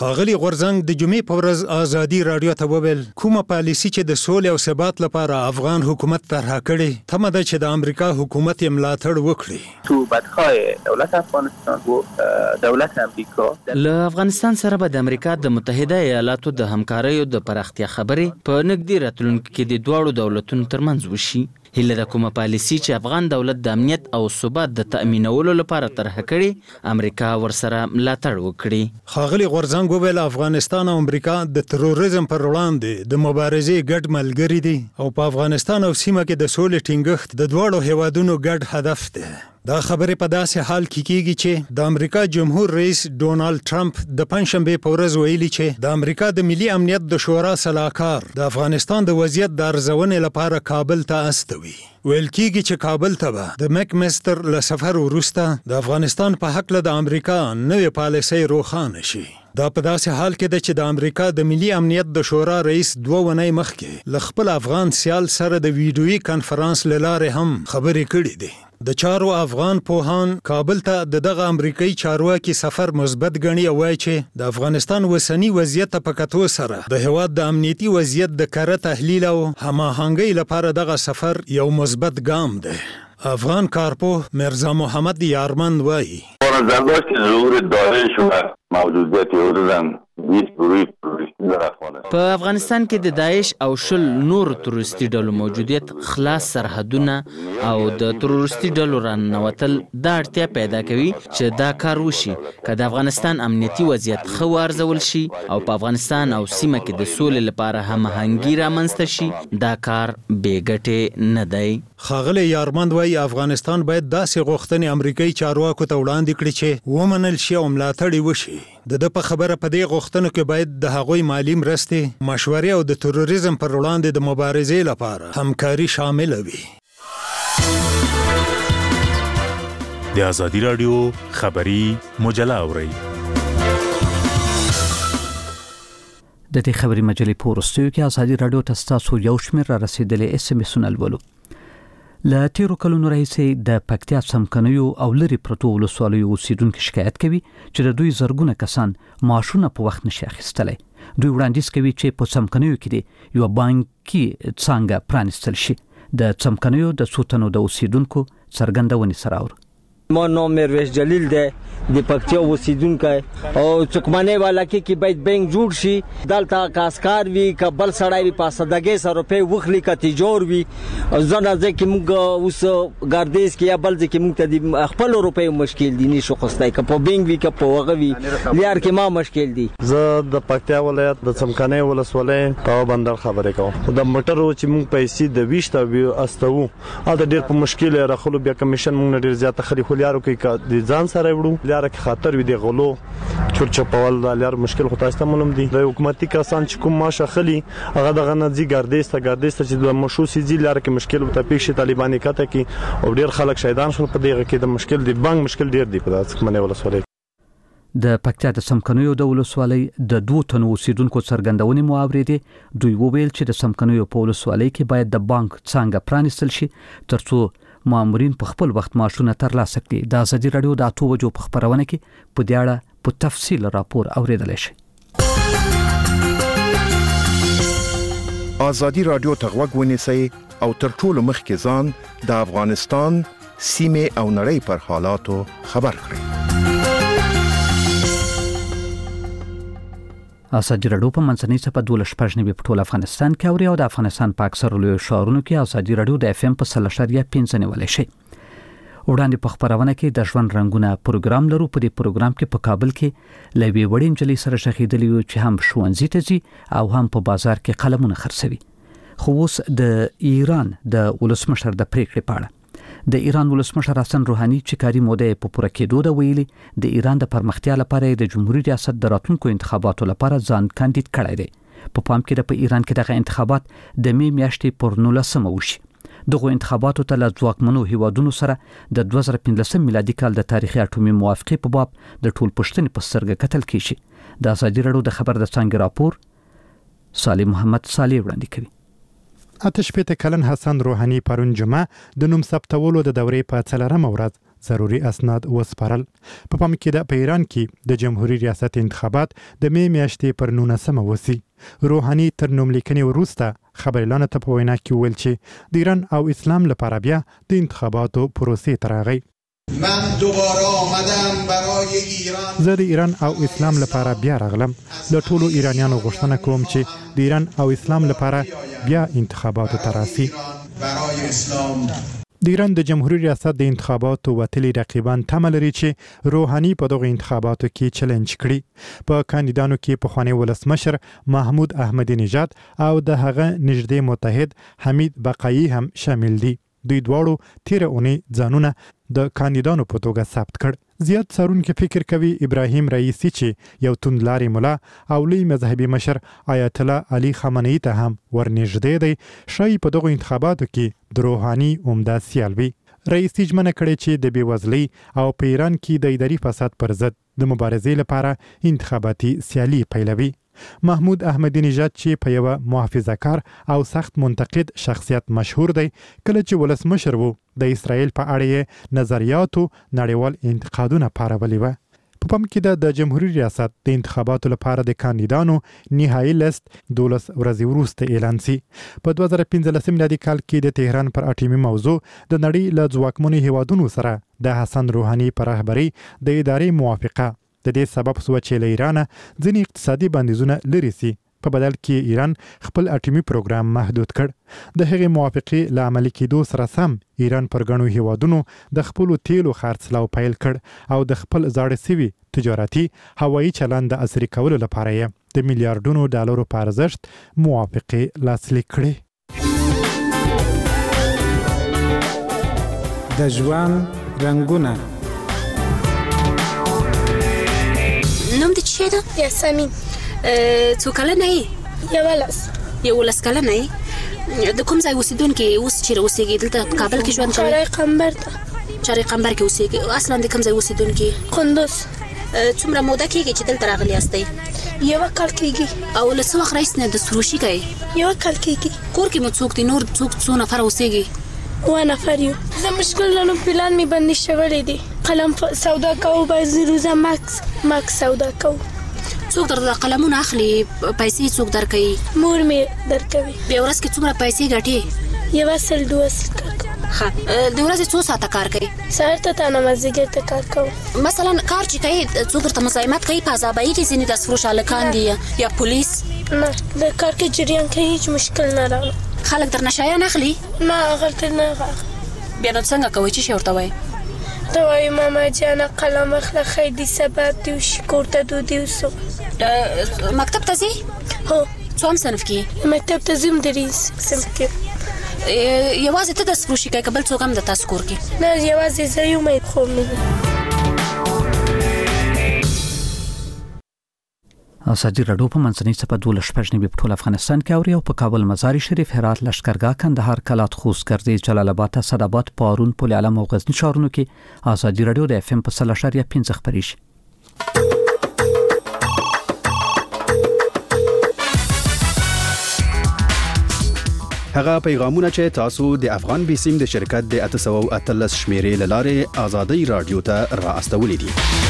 ښاغلي غورځنګ د جمعې په ورځ ازادي رادیو ته وویل کومه پالیسي چې د سولې او ثبات لپاره افغان حکومت طرح کړي تمه ده چې د امریکا حکومت یې ملاتړ وکړي. صحبت‌های دولت افغانستان و دولت امریکا له افغانستان سره به د امریکا د متحده ایالاتو د همکاریو د پراختیا خبرې په نږدې راتلونکي کې د دواړو دولتونو ترمنځ وشي. هیله د کومه پالیسي چې افغان دولت د امنیت او ثبات د تأمینولو لپاره طرح کړي امریکا ورسره ملاتړ وکړي. ښاغلي غورځنګ وویل افغانستان او امریکا د تروریزم پر وړاندې د مبارزې ګډ ملګري دي او په افغانستان او سیمه کې د سولې ټینګښت د دواړو هیوادونو ګډ هدف دی. دا خبرې په داسې حال کې کیږي چې د امریکا جمهور رئیس ډونالد ټرمپ د پنځشنبه په ورځ ویلي چې د امریکا د ملي امنیت د شورا سلاکار د افغانستان د وضعیت د ارزونې لپاره کابل ته استوي. ویل کیږي چې کابل ته به د میک مستر له سفر وروسته د افغانستان په حق له د امریکا نوې پالیسۍ روښانه شي. دا په داسې حال کې ده چې د امریکا د ملي امنیت د شورا رئیس دوه ونۍ مخکې له خپل افغان سیال سره د ویډیویي کنفرانس له لارې هم خبرې کړې دي. د چارو افغان پوهان کابل ته د دغه امریکایي چارواکي سفر مثبت ګڼي او وایي چې د افغانستان وسنی وضعیت په کتو سره د هیواد د امنیتي وضعیت د کره تحلیل او هماهنګۍ لپاره دغه سفر یو مثبت ګام دی. افغان کارپوه مرزا محمد یارمند وایي بازداشت ظهور داعش و موجودیت اردن هیچ گروهی تروریستی در افغانستان په افغانستان کې د داعش او شل نور تروریستي ډلو موجودیت خلاص سرحدونه او د تروریستي ډلو راننوتل دا اړتیا پیدا کوي چې دا کار وشي که د افغانستان امنیتي وضعیت ښه وارزول شي او په افغانستان او سیمه کې د سولې لپاره هماهنګي رامنځته شي دا کار بې ګټې نه دی. ښاغلی یارمند وایي افغانستان باید داسې غوښتنې امریکایي چارواکو ته وړاندې کړي چې ومنل شي او ملاتړ یې وشي. د ده په خبره په دې غوښتنو کې باید د هغوی مالي مرستې مشورې او د تروریزم پر وړاندې د مبارزې لپاره همکاري شامل وي. د ازادي راډیو خبري مجله اورئ. د دې خبري مجلې په وروستیو کې ازادي راډیو ته ستاسو یو شمېر را رسېدلي اس ام اسونه لولو. له تیرو کلونو راهیسې د پکتیا څمکنیو او لرې پرتو ولسوالیو اوسیدونکو شکایت کوي چې د دوی زرګونه کسان معاشونه په وخت نشي اخیستلی. دوی وړاندیز کوي چې په څمکنیو کې د یو بانکي څانګه پرانیستل شي. د څمکنیو د څو تنو د اوسیدونکو څرګندونې سره اورو. ما نام مرویش جلیل ده د پکتیا اوسیدونکی او څوکمنۍ والا کې کې باید بانک جوړ شي دلته کاسکار وي که بل سړی وي په سدګۍ سره روپۍ وخلي که تجار وي ځنه ځای کې موږ اوس ګردیز کې یا بل ځای کې موږ ته د خپلو روپیو مشکل دي نشو اخیستی که په بانک وي که په هغه وي لیار کې ما مشکل دي. زه د پکتیا ولایت د څمکنۍ ولسوالۍ کاوه بندر خبرې کوم. د موټرو چې موږ پیسې د ویشت استوو هلته ډېر په مشکل یې راخلو بیا کمیشن موږ نه ډېر زیاته خلي خو لیارو کې د ځان سره وړو لیاره کې خاطر وي د غلو چورچپول د لیار مشکل خو تاسو ته معلوم دي. د حکومتي کسان چې کوم ماشه خلی هغه دغه نه ځي ګردیسته ګردیسته چې د مشو سي ځي لیاره کې مشکل وته پیښ طالباني کته کې او ډیر خلک شهیدان شول په دغه کې د مشکل دی بانک مشکل ډیر دی په داسې منه ولسوالۍ. د پکتیا د څمکنیو د ولسوالۍ د دوه تنو اوسیدونکو څرګندونې مو اورېدې. دوی وویل چې د څمکنیو په ولسوالۍ کې باید د بانک څانګه پرانیستل شي ترڅو مامورین په خپل وخت معاشونه ترلاسه کړي. د ازادي راډیو د اته بجو په خبرونه کې په دې اړه په تفصیل راپور اوریدلی شئ. ازادي راډیو ته غوږ ونیسئ او تر ټولو مخکې ځان د افغانستان سیمې او نړۍ پر حالاتو خبر کړئ. ازادي راډیو په منځنۍ څپه دولس شپږ نوي په ټول افغانستان کې اوري او د افغانستان په اکثرو لویو ښارونو کې ازادي راډیو د اف ام په سل اشاریه پنځه نیولی شي. وړاندې په خبرونه کې د ژوند رنګونه پروګرام لرو. په دې پروګرام کې په کابل کې له یوې وړې نجلۍ سره ښخېدلي یو چې هم ښوونځي ته ځي او هم په بازار کې قلمونه خرڅوي. خو اوس د ایران د ولسمشر د پریکړې په اړه د ایران ولسمشر حسن روحاني چې کاري موده په پوره کېدو ده ویلي د ایران د پرمختیا لپاره د جمهوریت ریاست د راتلونکو انتخاباتو لپاره ځان کاندید کړی دی. په پام کې د په ایران کې دغه انتخابات د می میاشتې پر نولسمه وشي. دغه انتخاباتو ته له ځواکمنو هیوادونو سره د دوه زره پنځلسم میلادي کال د تاریخي اټومي موافقې په باب د ټول پوښتنې په سترګه کتل کیږي. د ازادي راډیو د خبر د څانګې راپور صالح محمد صالح وړاندې کوي. اته شپېته کلن حسن روحاني پرون جمعه د نوم ثبتولو د دورې په څلورمه ورځ ضروري اسناد وسپارل. په پام کې د ایران کې د جمهوریت ریاست انتخابات د می میاشتې پر نولسمه وسی. روحاني تر نوملیکنې وروسته خبريالانو ته په وینا کې ویل چې د ایران او اسلام لپاره بیا د انتخاباتو پروسې ته راغی. من دوباره آمدم برای ایران زه د ایران او اسلام لپاره بیا راغلم. له ټولو ایرانیانو غوښتنه کوم چې د ایران او اسلام لپاره بیا انتخاباتو ته راسي. برای اسلام د ایران د جمهوریت ریاست د انتخاباتو وتلي رقیبان تمه لري چې روحاني په دغه انتخاباتو کې چیلنج کړي. په کاندیدانو کې پخوانی ولسمشر محمود احمدی نژاد او د هغه نږدې متحد حمید بقایي هم شامل دي. دوی دواړو تیر اونۍ ځانونه د کاندیدانو په توګه ثبت کړ. زیات څارونکي فکر کوي ابراهیم رئیسی چې یو توندلاري مولا او لوی مذهبي مشر آیت الله علي خامنه‌ای ته هم ورنږدې دی شاید په دغه انتخاباتو کې د روحاني عمده سیال وي. رئیسی ژمنه کړې چې د بېوزلۍ او په ایران کې د اداري فساد پر ضد د مبارزې لپاره انتخاباتي سیالي پیلوي. محمود احمدی نژاد چې په یو محافظه‌کار او سخت منتقد شخصیت مشهور دی، کله چې ولسمشر وو د اسرائیل په اړه نظریاتو نړیوال انتقادونه پارولي و. په پام کې د جمهوریت ریاست د انتخاباتو لپاره د کاندیدانو نهایي لیست دولس ورځې وروسته اعلان شي. په دوه زره پنځلسم میلادي کال کې د تهران پر اټومي موضوع د نړۍ له ځواکمنو هیوادونو سره د حسن روحاني پر رهبرۍ د ادارې موافقه د دې سبب شو چې له ایران ځینې اقتصادي بندیزونه لري سي. په بدل کې ایران خپل اټومي پروګرام محدود کړ. د هغې موافقې له عملي کېدو سره سم ایران پر ګڼو هیوادونو د خپلو تیلو خرڅلاو پیل کړ او د خپل زاړه سوي تجارتي هوایي چلند د عصري کولو لپاره یې د میلیارډونو ډالرو په ارزښت موافقې لاسلیک کړې. د ژوند رنګونه نوم دې څه ده؟ یاسمین. څو کلنه یې؟ یولس. یولس کلنه یې؟ د کوم ځای اوسیدونکې اوس چیرې اوسېږې؟ دلته په کابل کې ژوند کوې؟ چارې قمبر ته. چارې قمبر کې اوسېږې؟ اصلا د کوم ځای اوسیدونکې؟ قندوز. څومره موده کېږي چې دلته راغلي یاستئ؟ یوه کال کېږي. او له څه وخت راهیسې نه د سروشي کوې؟ یوه کال کېږي. کور کې مو څوک دي؟ نور څوک څو نفر اوسېږي؟ اوه نفر یو. زه مشکل لرم، پلان مې بندي شوی دی. قلم سودا کوو، بعضې روزه ماکس ماکس سودا کوو. څوک درته قلمونه اخلي؟ پیسې څوک درکوي؟ مور مې درکوي. بیا ورځ کې څومره پیسې ګټې؟ یوه سل دوه سل کار کوم. ښه، د ورځې څو ساعته کار کوي؟ سهار ته تانه مازدیګر ته کار کوم. مثلا کار چې کوي څوک درته مزاحمت کوي؟ په عذابایي کې ځینې داسې فروش هلکان دي یا پولیس؟ نه، د کار کې جریان کوي، هیڅ مشکل نه راغلی. خلک درنه شیان اخلي؟ نه، هغلته نه اخلي. بیا نو څنګه کوئ؟ څه شی ورته وایي؟ ته وایي ماما جانه قلم اخله، خیدي سبب دي وشي، کور ته ډوډۍ وسو. مکتب ته ځي؟ هو. څوم صنف کې؟ مکتب ته ځم درې صنف کې. یوازې ته داسې فروشي کوې که بل څوک هم د تاسو کور کې؟ نه، یوازې زه یم، خور مې. ازادي راډیو په منځنۍ څپه دولس شپږ نوي په ټول افغانستان کې اوري او په کابل، مزار شریف، هرات، لشکرګاه، کندهار، کلات، خوست، ګردیز، جلال آباد، اسداباد، پارون، پل علم او غزنی ښارونو کې ازادي راډیو د اف ام په سل اشاریه پنځه خپرې شي. هغه پیغامونه چې تاسو د افغان بیسیم د شرکت د اته سوه او اتلس شمیرې لاره ازادي راډیو ته را استولې دي.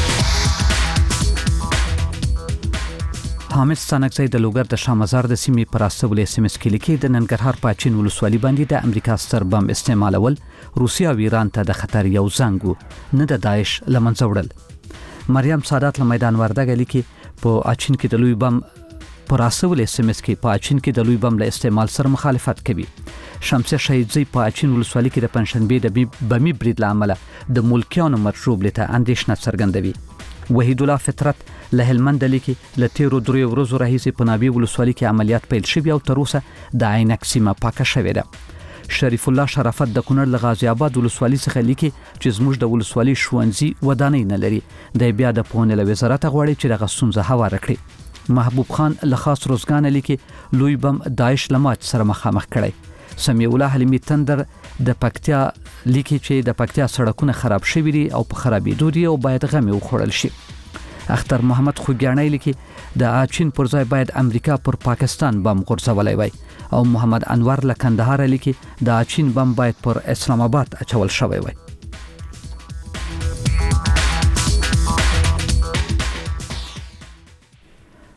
حامد ستانکزی د لوګر د شامزار د سیمې پر استولې اس ام اس کې لیکي د ننګرهار په اچین ولسوالۍ باندې د امریکا ستر بم استعمالول روسیا او ایران ته د خطر یو زنګ نه د داعش لمنځه وړل. مریم سادات له میدان وردګ لیکي په اچین کې د لوی بم پر استولې اس ام اس کې په اچین کې د لوی بم له استعمال سره مخالفت کوي. شمسه شهیدزی په اچین ولسوالۍ کې د پنځشنبه د بمي برید لامل د ملکیانو مرجوب لته اندیشنه څرګندوي. وحید الله فطرت له هلمند لیکي له تیرو درې ورځو راهیسې په نابي ولسوالۍ کې عملیات پیل شوي او تر اوسه د عینک سیمه پاکه شوې ده. شریف الله شرافت د کونړ له غازی آباد ولسوالۍ څخه لیکي چې زموږ د ولسوالۍ ښوونځي ودانۍ نه لري. د بیا د پوهنې له وزارت غواړي چې دغه ستونزه هواره کړي. محبوب خان له خاص روزګان لیکي لوی بم داعش لمات سره مخامخ کړي. سمیع الله حلیمی تندر د پکتیا لیکي چې د پکتیا سړکونه خراب شوي دي او په خرابېدو دي او باید غمې وخوړل شي. اختر محمد خوګیاڼی لیکي د اچین پر ځای باید امریکا پر پاکستان بم غورځولی وای او محمد انور له کندهار لیکي د اچین بم باید پر اسلام آباد اچول شوی وای.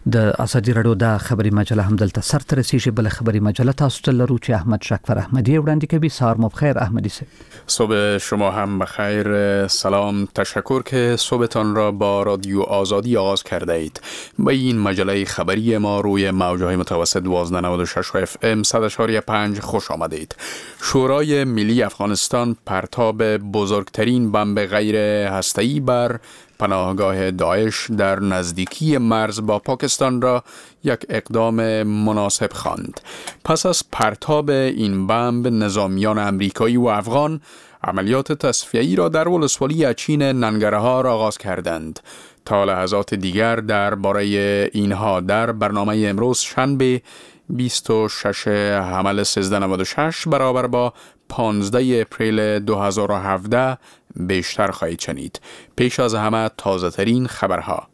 د ازادي رادیو د خبري مجله هم دلته سر ته رسیږي. بل خبري مجله تاسو ته لرو چې احمد شکفر احمدی وړاندې کوي. سهار مو بخیر احمدی صاحب. صبح شما هم بخیر. سلام، تشکر که صبحتان را با رادیو آزادی آغاز کرده اید. به این مجله خبری ما روی موج‌های متوسط دوازده نود و شش اف ام صد و چهار و پنج خوش آمدید. شورای ملی افغانستان پرتاب بزرگترین بمب غیر هسته‌ای بر پناهگاه داعش در نزدیکی مرز با پاکستان را یک اقدام مناسب خواند. پس از پرتاب این بمب، نظامیان امریکایی و افغان عملیات تصفیه‌ای را در ولسوالی اچین ننگرهار آغاز کردند. تا لحظات دیگر درباره اینها در برنامه امروز شنبه بیست و شش حمل سیزده نود و شش برابر با پانزده اپریل دو هزار و هفده بیشتر خواهید شنید. پیش از همه تازه ترین خبرها.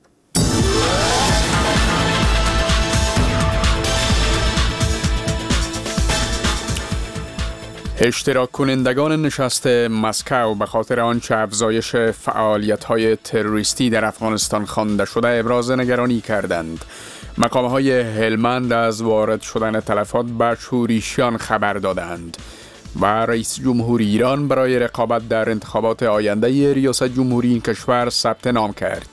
اشتراک کنندگان نشست مسکو به خاطر آنچه افزایش فعالیت‌های تروریستی در افغانستان خوانده شده ابراز نگرانی کردند. مقام‌های هلمند از وارد شدن تلفات به شورشیان خبر دادند و رئیس جمهور ایران برای رقابت در انتخابات آینده ریاست جمهوری این کشور ثبت نام کرد.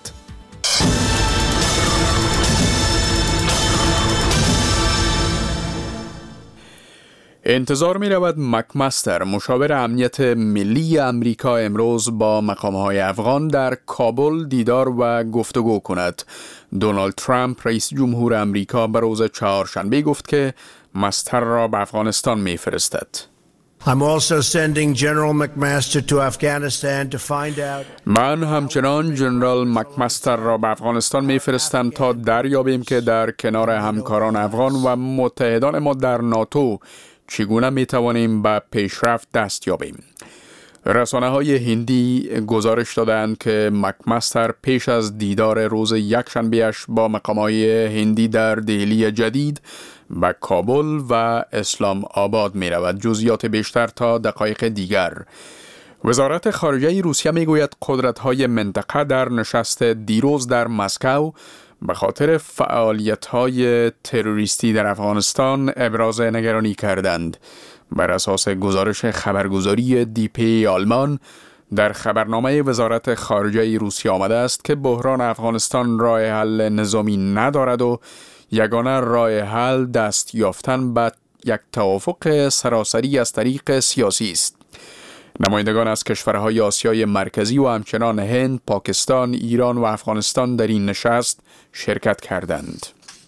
انتظار می رود مکمستر مشاور امنیت ملی امریکا امروز با مقام‌های افغان در کابل دیدار و گفتگو کند. دونالد ترامپ رئیس جمهور امریکا به روز چهارشنبه گفت که مستر را به افغانستان می فرستد. I'm also sending General McMaster to Afghanistan to find out. من همچنان جنرال مکمستر را به افغانستان می‌فرستم تا دریابیم که در کنار همکاران افغان و متحدان ما در ناتو چگونه می‌توانیم به پیشرفت دست یابیم. رسانه‌های هندی گزارش دادند که مکمستر پیش از دیدار روز یکشنبه‌اش با مقام‌های هندی در دهلی جدید به کابل و اسلام آباد می رود. جزئیات بیشتر تا دقایق دیگر. وزارت خارجه روسیه می گوید قدرت‌های منطقه در نشست دیروز در مسکو به خاطر فعالیت‌های تروریستی در افغانستان ابراز نگرانی کردند. بر اساس گزارش خبرگزاری دی پی آلمان در خبرنامه وزارت خارجه روسیه آمده است که بحران افغانستان راه حل نظامی ندارد و یگانه راه حل دست یافتن به یک توافق سراسری از طریق سیاسی است. نمایندگان از کشورهای آسیای مرکزی و همچنان هند، پاکستان، ایران و افغانستان در این نشست شرکت کردند.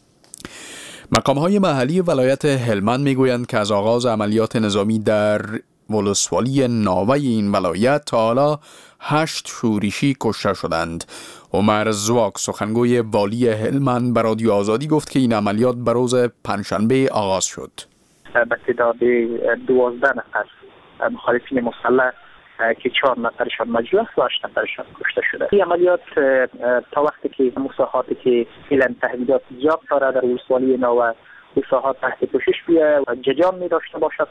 مقام‌های محلی ولایت هلمند می‌گویند که از آغاز عملیات نظامی در ولسوالی ناوه این ولایت تا حالا هشت شورشی کشته شدند. عمر زواک سخنگوی والی هلمند به رادیو آزادی گفت که این عملیات به روز پنجشنبه آغاز شد. به تعداد دوازده نفر مخالفین مسلح که چهار نفرشان مجروح و هشت نفرشان کشته شده. این عملیات تا وقتی که مساحاتی که فعلا تهدیدات زیاد داره در ولسوالی ناوه مساحات تحت پوشش بیه و جریان می داشته باشد.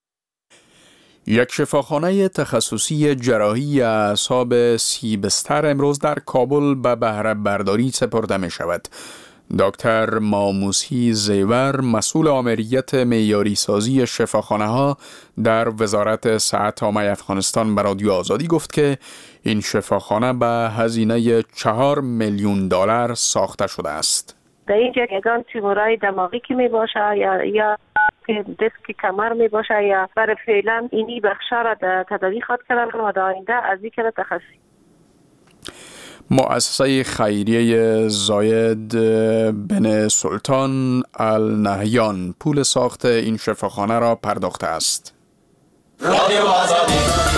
یک شفاخانه تخصصی جراحی اعصاب سی بستر امروز در کابل به بهره برداری سپرده می شود. دکتر ماموسی زیور مسئول آمریت معیاری سازی شفاخانه ها در وزارت صحت عامه افغانستان به رادیو آزادی گفت که این شفاخانه به هزینه چهار میلیون دلار ساخته شده است. در اینجا یگان تومورای دماغی که می باشه یا یا دسک کمر می باشه یا برای فعلا اینی بخشا را تداوی خواد کردن و در آینده از این کنه تخصصی. مؤسسه خیریه زاید بن سلطان النهیان پول ساخت این شفاخانه را پرداخته است. رادیو آزادی.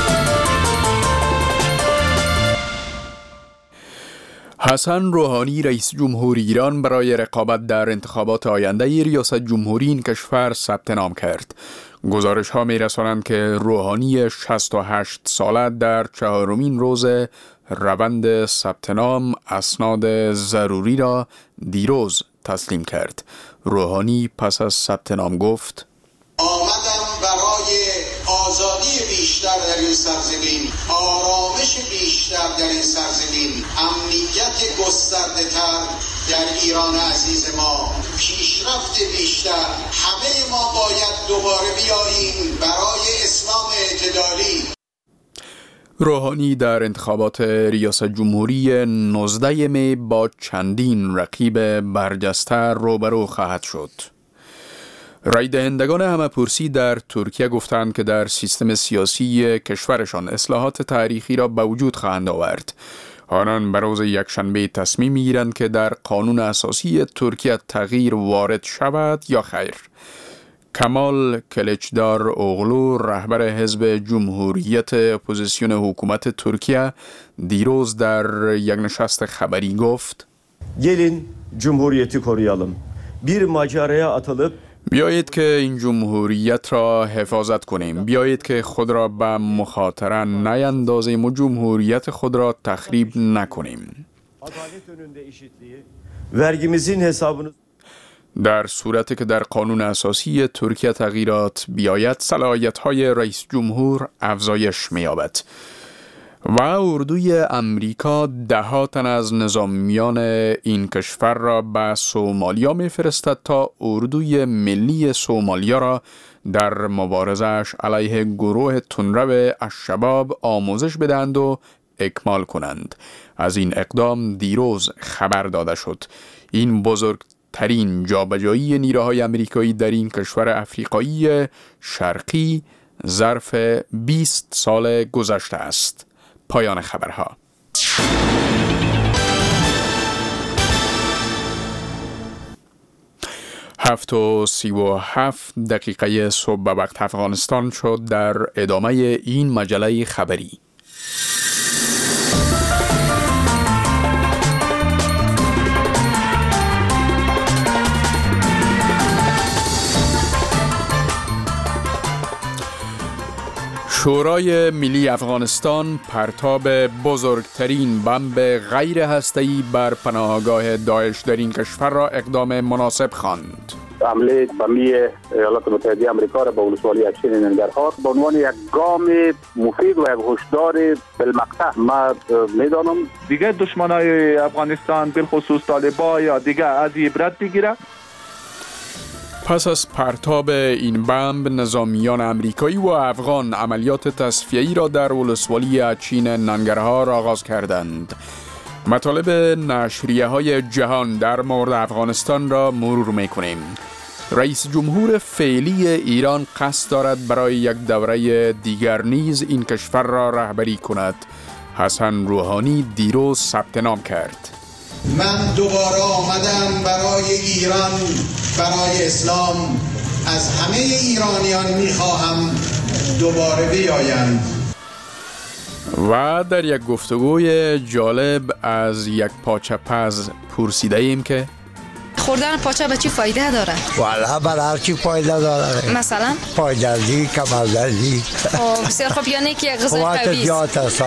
حسن روحانی رئیس جمهور ایران برای رقابت در انتخابات آینده ریاست جمهوری این کشور ثبت نام کرد. گزارش ها می رسانند که روحانی شصت و هشت ساله در چهارمین روز روند ثبت نام اسناد ضروری را دیروز تسلیم کرد. روحانی پس از ثبت نام گفت: آمدم برای آزادی بیشتر در این سرزمین، آرامش بیشتر در این سرزمین، امنیت گسترده تر در ایران عزیز ما پیشرفت بیشتر. همه ما باید دوباره بیاییم برای اسلام اعتدالی. روحانی در انتخابات ریاست جمهوری نوزده می با چندین رقیب برجسته روبرو خواهد شد. رای دهندگان همه‌پرسی در ترکیه گفتند که در سیستم سیاسی کشورشان اصلاحات تاریخی را به وجود خواهند آورد. آنان به روز یکشنبه تصمیم می‌گیرند که در قانون اساسی ترکیه تغییر وارد شود یا خیر. کمال کلچدار اوغلو رهبر حزب جمهوریت اپوزیسیون حکومت ترکیه دیروز در یک نشست خبری گفت: gelin cumhuriyeti koruyalım. Bir maceraya atılıp بیایید که این جمهوریت را حفاظت کنیم. بیایید که خود را به مخاطره نیندازیم و جمهوریت خود را تخریب نکنیم. vergimizin hesabını در صورتی که در قانون اساسی ترکیه تغییرات بیاید، صلاحیت‌های رئیس جمهور افزایش می‌یابد. و اردوی امریکا ده ها تن از نظامیان این کشور را به سومالیا می‌فرستد تا اردوی ملی سومالیا را در مبارزه‌اش علیه گروه تندرو الشباب آموزش بدهند و اکمال کنند. از این اقدام دیروز خبر داده شد. این بزرگ ترین جابجایی نیروهای امریکایی در این کشور افریقایی شرقی ظرف بیست سال گذشته است. پایان خبرها. هفت و سی و هفت دقیقه صبح به وقت افغانستان شد. در ادامه این مجله خبری شورای ملی افغانستان پرتاب بزرگترین بمب غیر هسته‌ای بر پناهگاه داعش در این کشور را اقدام مناسب خواند. حمله بمی ایالات متحده آمریکا را به ولسوالی اکشن ننگرهار به عنوان یک گام مفید و یک هشدار بالمقطع ما میدانم. دیگه دشمنای افغانستان بالخصوص طالبان یا دیگه از عبرت بگیره. پس از پرتاب این بمب، نظامیان امریکایی و افغان عملیات تصفیه‌ای را در ولسوالی اچین ننگرهار آغاز کردند. مطالب نشریه های جهان در مورد افغانستان را مرور می‌کنیم. رئیس جمهور فعلی ایران قصد دارد برای یک دوره دیگر نیز این کشور را رهبری کند. حسن روحانی دیروز ثبت نام کرد. من دوباره آمدم برای ایران، برای اسلام. از همه ایرانیان میخواهم دوباره بیایند. و در یک گفتگوی جالب از یک پاچه پز پرسیده ایم که خوردن پاچه به چی فایده داره؟ والا برای هر چی فایده داره. مثلا؟ پایدردی، کمردردی. خب بسیار خوب، یعنی که یک غذای قوی است.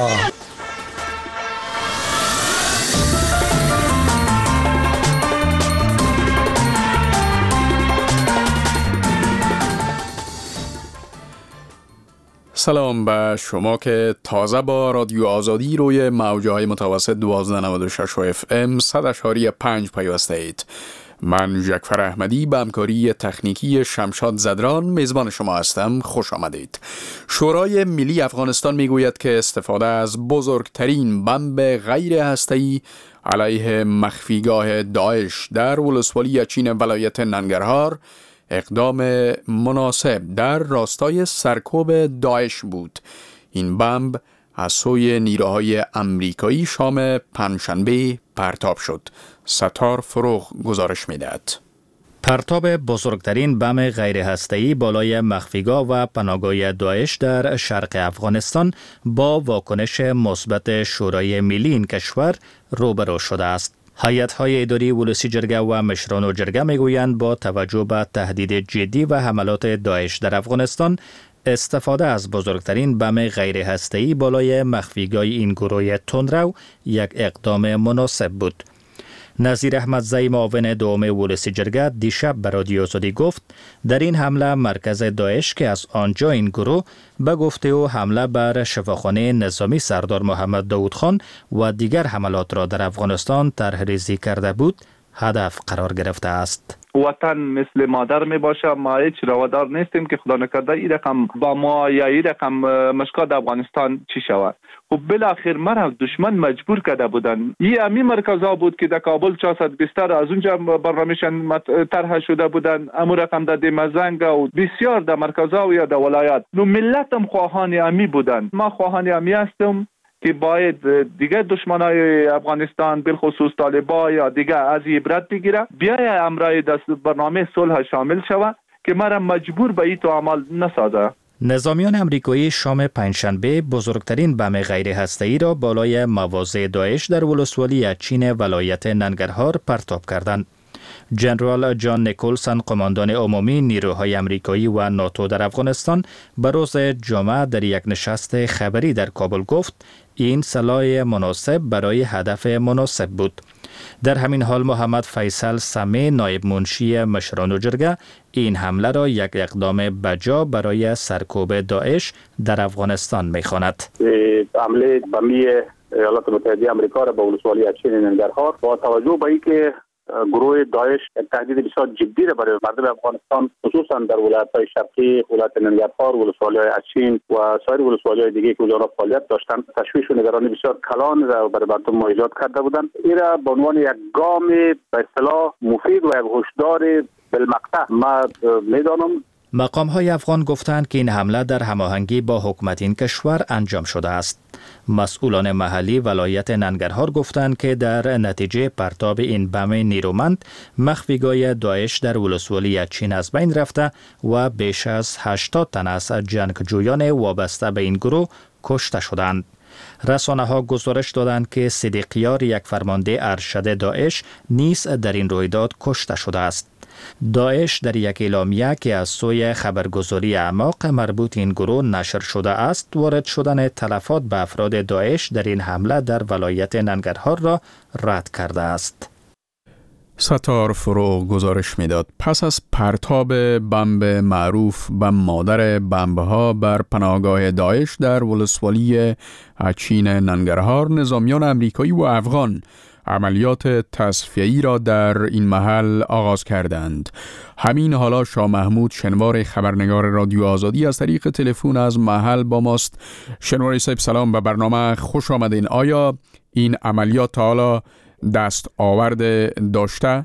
سلام به شما که تازه با رادیو آزادی روی موجهای متوسط دوازده نود و شش اف ام صد اشاری پنج پیوسته اید. من جعفر احمدی به همکاری تکنیکی شمشاد زدران میزبان شما هستم. خوش آمدید. شورای ملی افغانستان میگوید که استفاده از بزرگترین بمب غیر هسته‌ای علیه مخفیگاه داعش در ولسوالی اچین ولایت ننگرهار اقدام مناسب در راستای سرکوب داعش بود. این بمب از سوی نیروهای امریکایی شام پنجشنبه پرتاب شد. ستار فروغ گزارش می‌دهد. پرتاب بزرگترین بم غیر هسته‌ای بالای مخفیگاه و پناهگاه داعش در شرق افغانستان با واکنش مثبت شورای ملی این کشور روبرو شده است. هیئت‌های اداری ولسی جرگه و مشران و جرگه میگویند با توجه به تهدید جدی و حملات داعش در افغانستان، استفاده از بزرگترین بم غیر هسته‌ای بالای مخفیگاه این گروه تندرو یک اقدام مناسب بود. نظیر احمدزی معاون دوم ولسی جرگه دیشب به رادیو آزادی گفت در این حمله مرکز داعش که از آنجا این گروه به گفته او حمله بر شفاخانه نظامی سردار محمد داود خان و دیگر حملات را در افغانستان طرح‌ریزی کرده بود، هدف قرار گرفته است. وطن مثل مادر می باشه. ما هیچ روادار نیستیم که خدا نکرده این رقم با ما یا این رقم مشکات افغانستان چی شود. خب بالاخره مرا دشمن مجبور کرده بودن. این امی مرکزها بود که در کابل چهارصد بیستر از اونجا برنامه‌شان طرح شده بودن. امو رقم در دمزنگ و بسیار در مرکزها و یا در ولایات. نو ملت هم خواهان امی بودن. ما خواهان امی هستم که باید دیگه دشمنای افغانستان بالخصوص طالبان یا دیگه از عبرت بگیره، بیای امرای دست برنامه صلح شامل شود که مرا مجبور به این تو عمل نسازه. نظامیان امریکایی شام پنجشنبه بزرگترین بم غیر هسته‌ای را بالای مواضع داعش در ولسوالی چین ولایت ننگرهار پرتاب کردند. جنرال جان نیکولسون، قماندان عمومی نیروهای امریکایی و ناتو در افغانستان، به روز جمعه در یک نشست خبری در کابل گفت این سلاح مناسب برای هدف مناسب بود. در همین حال محمد فیصل سمی، نایب منشی مشران جرگه، این حمله را یک اقدام بجا برای سرکوب داعش در افغانستان می‌خواند. حمله بمی ایالات متحده آمریکا را به ولسوالی چین ننگرهار با توجه به اینکه گروه داعش تهدید بسیار جدی را برای مردم افغانستان خصوصا در ولایت‌های شرقی، ولایت ننگرهار، ولسوالی‌های اچین و سایر ولسوالی‌های دیگه که اونجا فعالیت داشتند، تشویش و نگرانی بسیار کلان را برای مردم ایجاد کرده بودند. این را به عنوان یک گام به اصطلاح مفید و یک هشدار بالمقطع ما می‌دانم. مقام‌های افغان گفتند که این حمله در هماهنگی با حکومت این کشور انجام شده است. مسئولان محلی ولایت ننگرهار گفتند که در نتیجه پرتاب این بم نیرومند مخفیگاه داعش در ولسوالی چین از بین رفته و بیش از هشتاد تن از جنگجویان وابسته به این گروه کشته شدند. رسانه ها گزارش دادند که صدیقیار، یک فرمانده ارشد داعش، نیز در این رویداد کشته شده است. داعش در یک اعلامیه که از سوی خبرگزاری اعماق مربوط این گروه نشر شده است، وارد شدن تلفات به افراد داعش در این حمله در ولایت ننگرهار را رد کرده است. ستار فروغ گزارش میداد. پس از پرتاب بمب معروف به مادر بمبها بر پناهگاه داعش در ولسوالی چین ننگرهار، نظامیان امریکایی و افغان عملیات تصفیه‌ای را در این محل آغاز کردند. همین حالا شاه محمود شنوار، خبرنگار رادیو آزادی، از طریق تلفن از محل با ماست. شنوار صاحب سلام، به برنامه خوش آمدین. آیا این عملیات تا حالا دست آورده داشته؟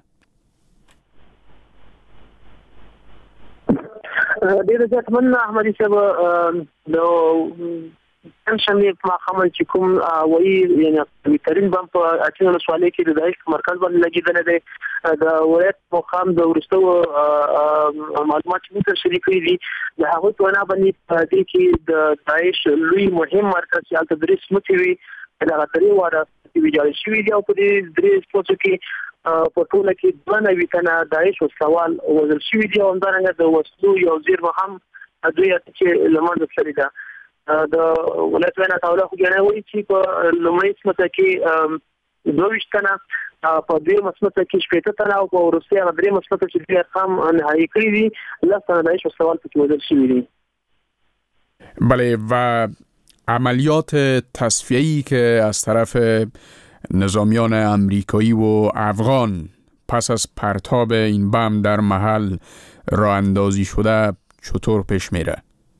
ډېر زیات من احمدي صاحب پنځشنبه په ماښام چې کوم وایي یعنې ترین بم په اچین ولسوالۍ کې د داعش په مرکز باندې لګېدلی دی. د ولایت مقام د وروستو معلومات چې موږ سره شریک کړي دي، د هغوی په وینا باندې په دې کې د داعش لوی مهم مرکز چې هلته درې سمڅې وي، دغه درې واړه ویجاړې شوي دي او په دې درې سمڅو کې په ټوله کې دوه نوي تنه داعش وسوال وژل شوي دي او همدارنګه د وسلو یو زیرمه هم دوی چې له منځه تللې ده. د ولایت وینا تاوله خو ګڼه وایي چې په لومړۍ سمڅه کې دوه ویشت تنه، په دویمه سمڅه کې شپېته تنه او په وروستۍ هغه درېیمه سمڅه چې دوی ارقام نهایي کړي دي، لس تنه داعش وسوال پکې وژل شوي دي. بله، و عملیات تصفیه‌ای که از طرف نظامیان امریکایی و افغان پس از پرتاب این بم در محل راه اندازی شده چطور پیش میره؟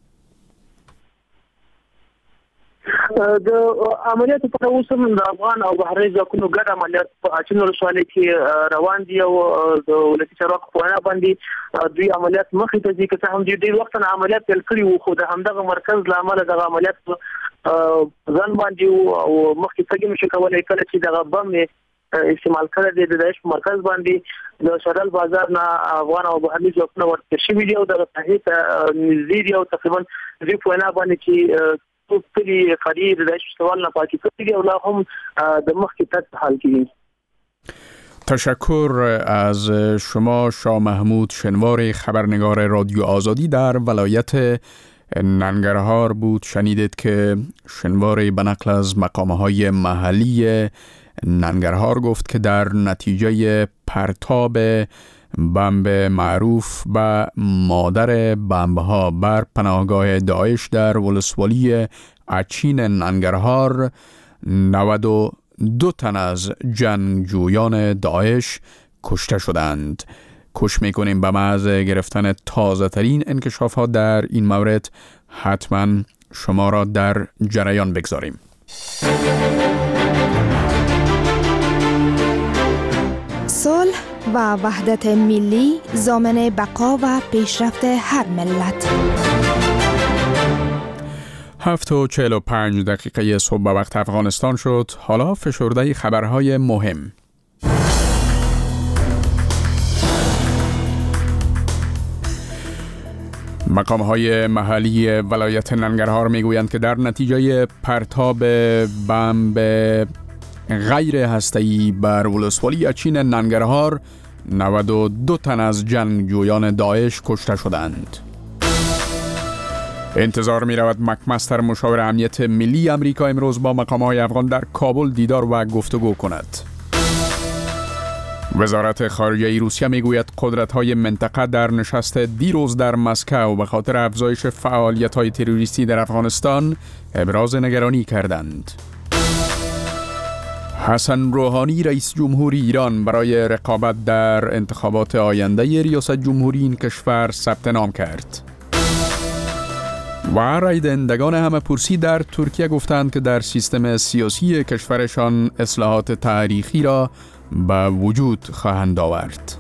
د عملیاتو په اوس هم د افغان او بهرني ځواکونو ګډ عملیات په اچین ولسوالۍ کې روان دي او د ولایتي چارواکو په وینا باندې دوی عملیات مخې ته ځي، که څه هم دوی ډېر وخت نه عملیات پیل کړي وو، خو د همدغه مرکز له امله دغه عملیات ځان باندې او مخکې تګ نشي کولی. کله چې دغه بم استعمال کړی دی د داعش په مرکز باندې، د شرل بازار نه افغان او بهرني ځواکونه ورته شوي دي او دغه ساحې ته نږدې دي او تقریبا دوی په وینا باندې چې کلی قریب داعش سوال نه پاکی کړی او لا هم د مخکې تک حال کړي. تشکر از شما شاه محمود شنوار، خبرنگار رادیو آزادی در ولایت ننگرهار بود. شنیدید که شنوار به نقل از مقامهای محلی ننگرهار گفت که در نتیجه پرتاب بمب معروف به مادر بمبها بر پناهگاه داعش در ولسوالی اچین ننگرهار، نود و دو تن از جنگجویان داعش کشته شدند. کوشش میکنیم به محض گرفتن تازه ترین انکشافات در این مورد حتما شما را در جریان بگذاریم. صلح و وحدت ملی ضامن بقا و پیشرفت هر ملت. هفت و چهل و پنج دقیقه صبح به وقت افغانستان شد. حالا فشرده خبرهای مهم. مقام‌های محلی ولایت ننگرهار میگویند که در نتیجه پرتاب بمب غیر هسته‌ای بر ولسوالی اچین ننگرهار نود و دو تن از جنگجویان داعش کشته شدند. انتظار می رود مکمستر مشاور امنیت ملی امریکا امروز با مقام‌های افغان در کابل دیدار و گفتگو کند. وزارت خارجه روسیه میگوید قدرت‌های منطقه در نشست دیروز در مسکو به خاطر افزایش فعالیت‌های تروریستی در افغانستان ابراز نگرانی کردند. حسن روحانی رئیس جمهوری ایران برای رقابت در انتخابات آینده ریاست جمهوری این کشور ثبت نام کرد. و رای دهندگان همه پرسی در ترکیه گفتند که در سیستم سیاسی کشورشان اصلاحات تاریخی را به وجود خواهند آورد.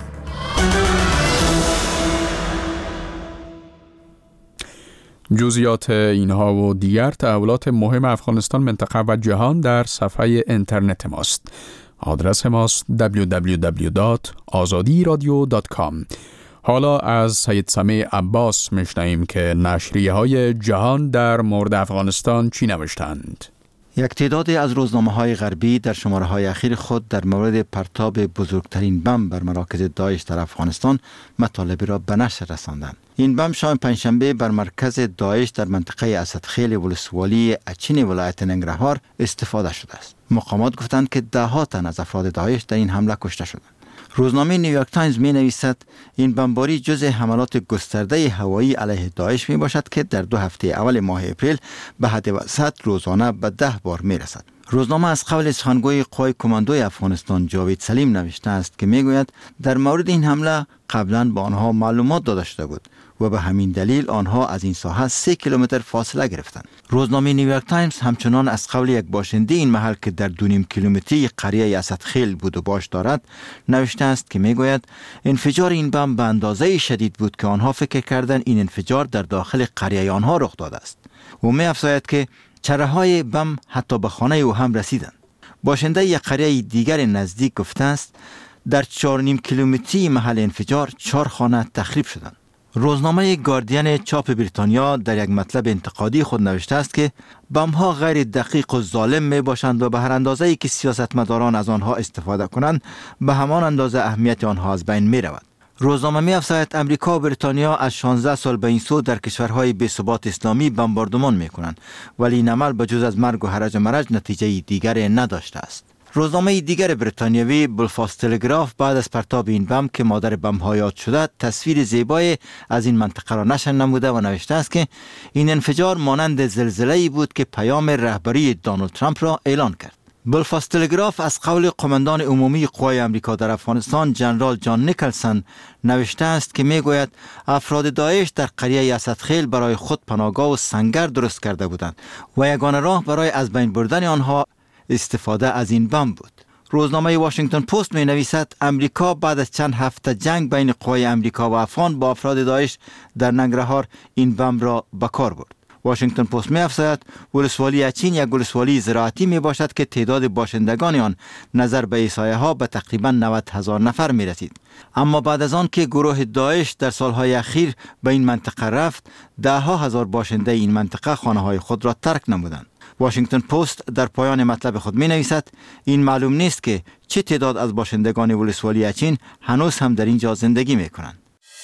جزئیات اینها و دیگر تحولات مهم افغانستان، منطقه و جهان در صفحه اینترنت ماست. آدرس ماست دبلیو دبلیو دبلیو دات آزادی رادیو دات کام. حالا از سید سمیع عباس میشنویم که نشریه های جهان در مورد افغانستان چی نوشتند. یک تعدادی از روزنامه‌های غربی در شماره‌های اخیر خود در مورد پرتاب بزرگترین بمب بر مراکز داعش در افغانستان مطالب را به نشر رساندند. این بمب شام پنجشنبه بر مرکز داعش در منطقه اسدخیل ولسوالی اچین ولایت ننگرهار استفاده شده است. مقامات گفتند که ده ها تن از افراد داعش در این حمله کشته شدند. روزنامه نیویورک تایمز می نویسد این بمباری جزء حملات گسترده هوایی علیه داعش می باشد که در دو هفته اول ماه اپریل به حد وسط روزانه به ده بار می رسد. روزنامه از قول سخنگوی قوای کماندوی افغانستان جاوید سلیم نوشته است که می گوید در مورد این حمله قبلا به آنها معلومات داده شده بود و به همین دلیل آنها از این ساحه سه کیلومتر فاصله گرفتند. روزنامه نیویورک تایمز همچنان از قول یک باشنده این محل که در دو نیم کیلومتری قریه اسدخیل بود و باش دارد نوشته است که میگوید انفجار این بمب به اندازه شدید بود که آنها فکر کردند این انفجار در داخل قریه آنها رخ داده است و می افزاید که چره های بم حتی به خانه او هم رسیدند. باشنده یک قریه دیگر نزدیک گفته است در چهار نیم کیلومتری محل انفجار چهار خانه تخریب شدند. روزنامه گاردین چاپ بریتانیا در یک مطلب انتقادی خود نوشته است که بمب‌ها غیر دقیق و ظالم می باشند و به هر اندازه‌ای که سیاستمداران از آنها استفاده کنند به همان اندازه اهمیت آنها از بین می رود. روزنامه می افزاید امریکا و بریتانیا از شانزده سال به این سو در کشورهای بی‌ثبات اسلامی بمباردمان می کنند ولی این عمل بجز از مرگ و هرج و مرج نتیجه دیگری نداشته است. روزنامه دیگر بریتانیایی بلفاست تلگراف بعد از پرتاب این بمب که مادر بمب‌ها یاد شده تصویر زیبای از این منطقه را نشر نموده و نوشته است که این انفجار مانند زلزله‌ای بود که پیام رهبری دونالد ترامپ را اعلان کرد. بلفاست تلگراف از قول قماندان عمومی قوای امریکا در افغانستان جنرال جان نیکلسون نوشته است که میگوید افراد داعش در قریه اسدخیل برای خود پناهگاه و سنگر درست کرده بودند و یگانه راه برای از بین بردن آنها استفاده از این بمب بود. روزنامه واشنگتن پست می نویسد امریکا بعد از چند هفته جنگ بین قوای امریکا و افغان با افراد داعش در ننگرهار این بمب را به کار برد. واشنگتن پست می افزاید ولسوالی اچین یک ولسوالی زراعتی می باشد که تعداد باشندگان آن نظر به احصایه ها به تقریبا نود هزار نفر می رسید. اما بعد از آن که گروه داعش در سالهای اخیر به این منطقه رفت ده ها هزار باشنده این منطقه خانه های خود را ترک نمودند. واشنگتن پست در پایان مطلب خود می نویسد این معلوم نیست که چه تعداد از باشندگان ولسوالی اچین هنوز هم در اینجا زندگی می کنند.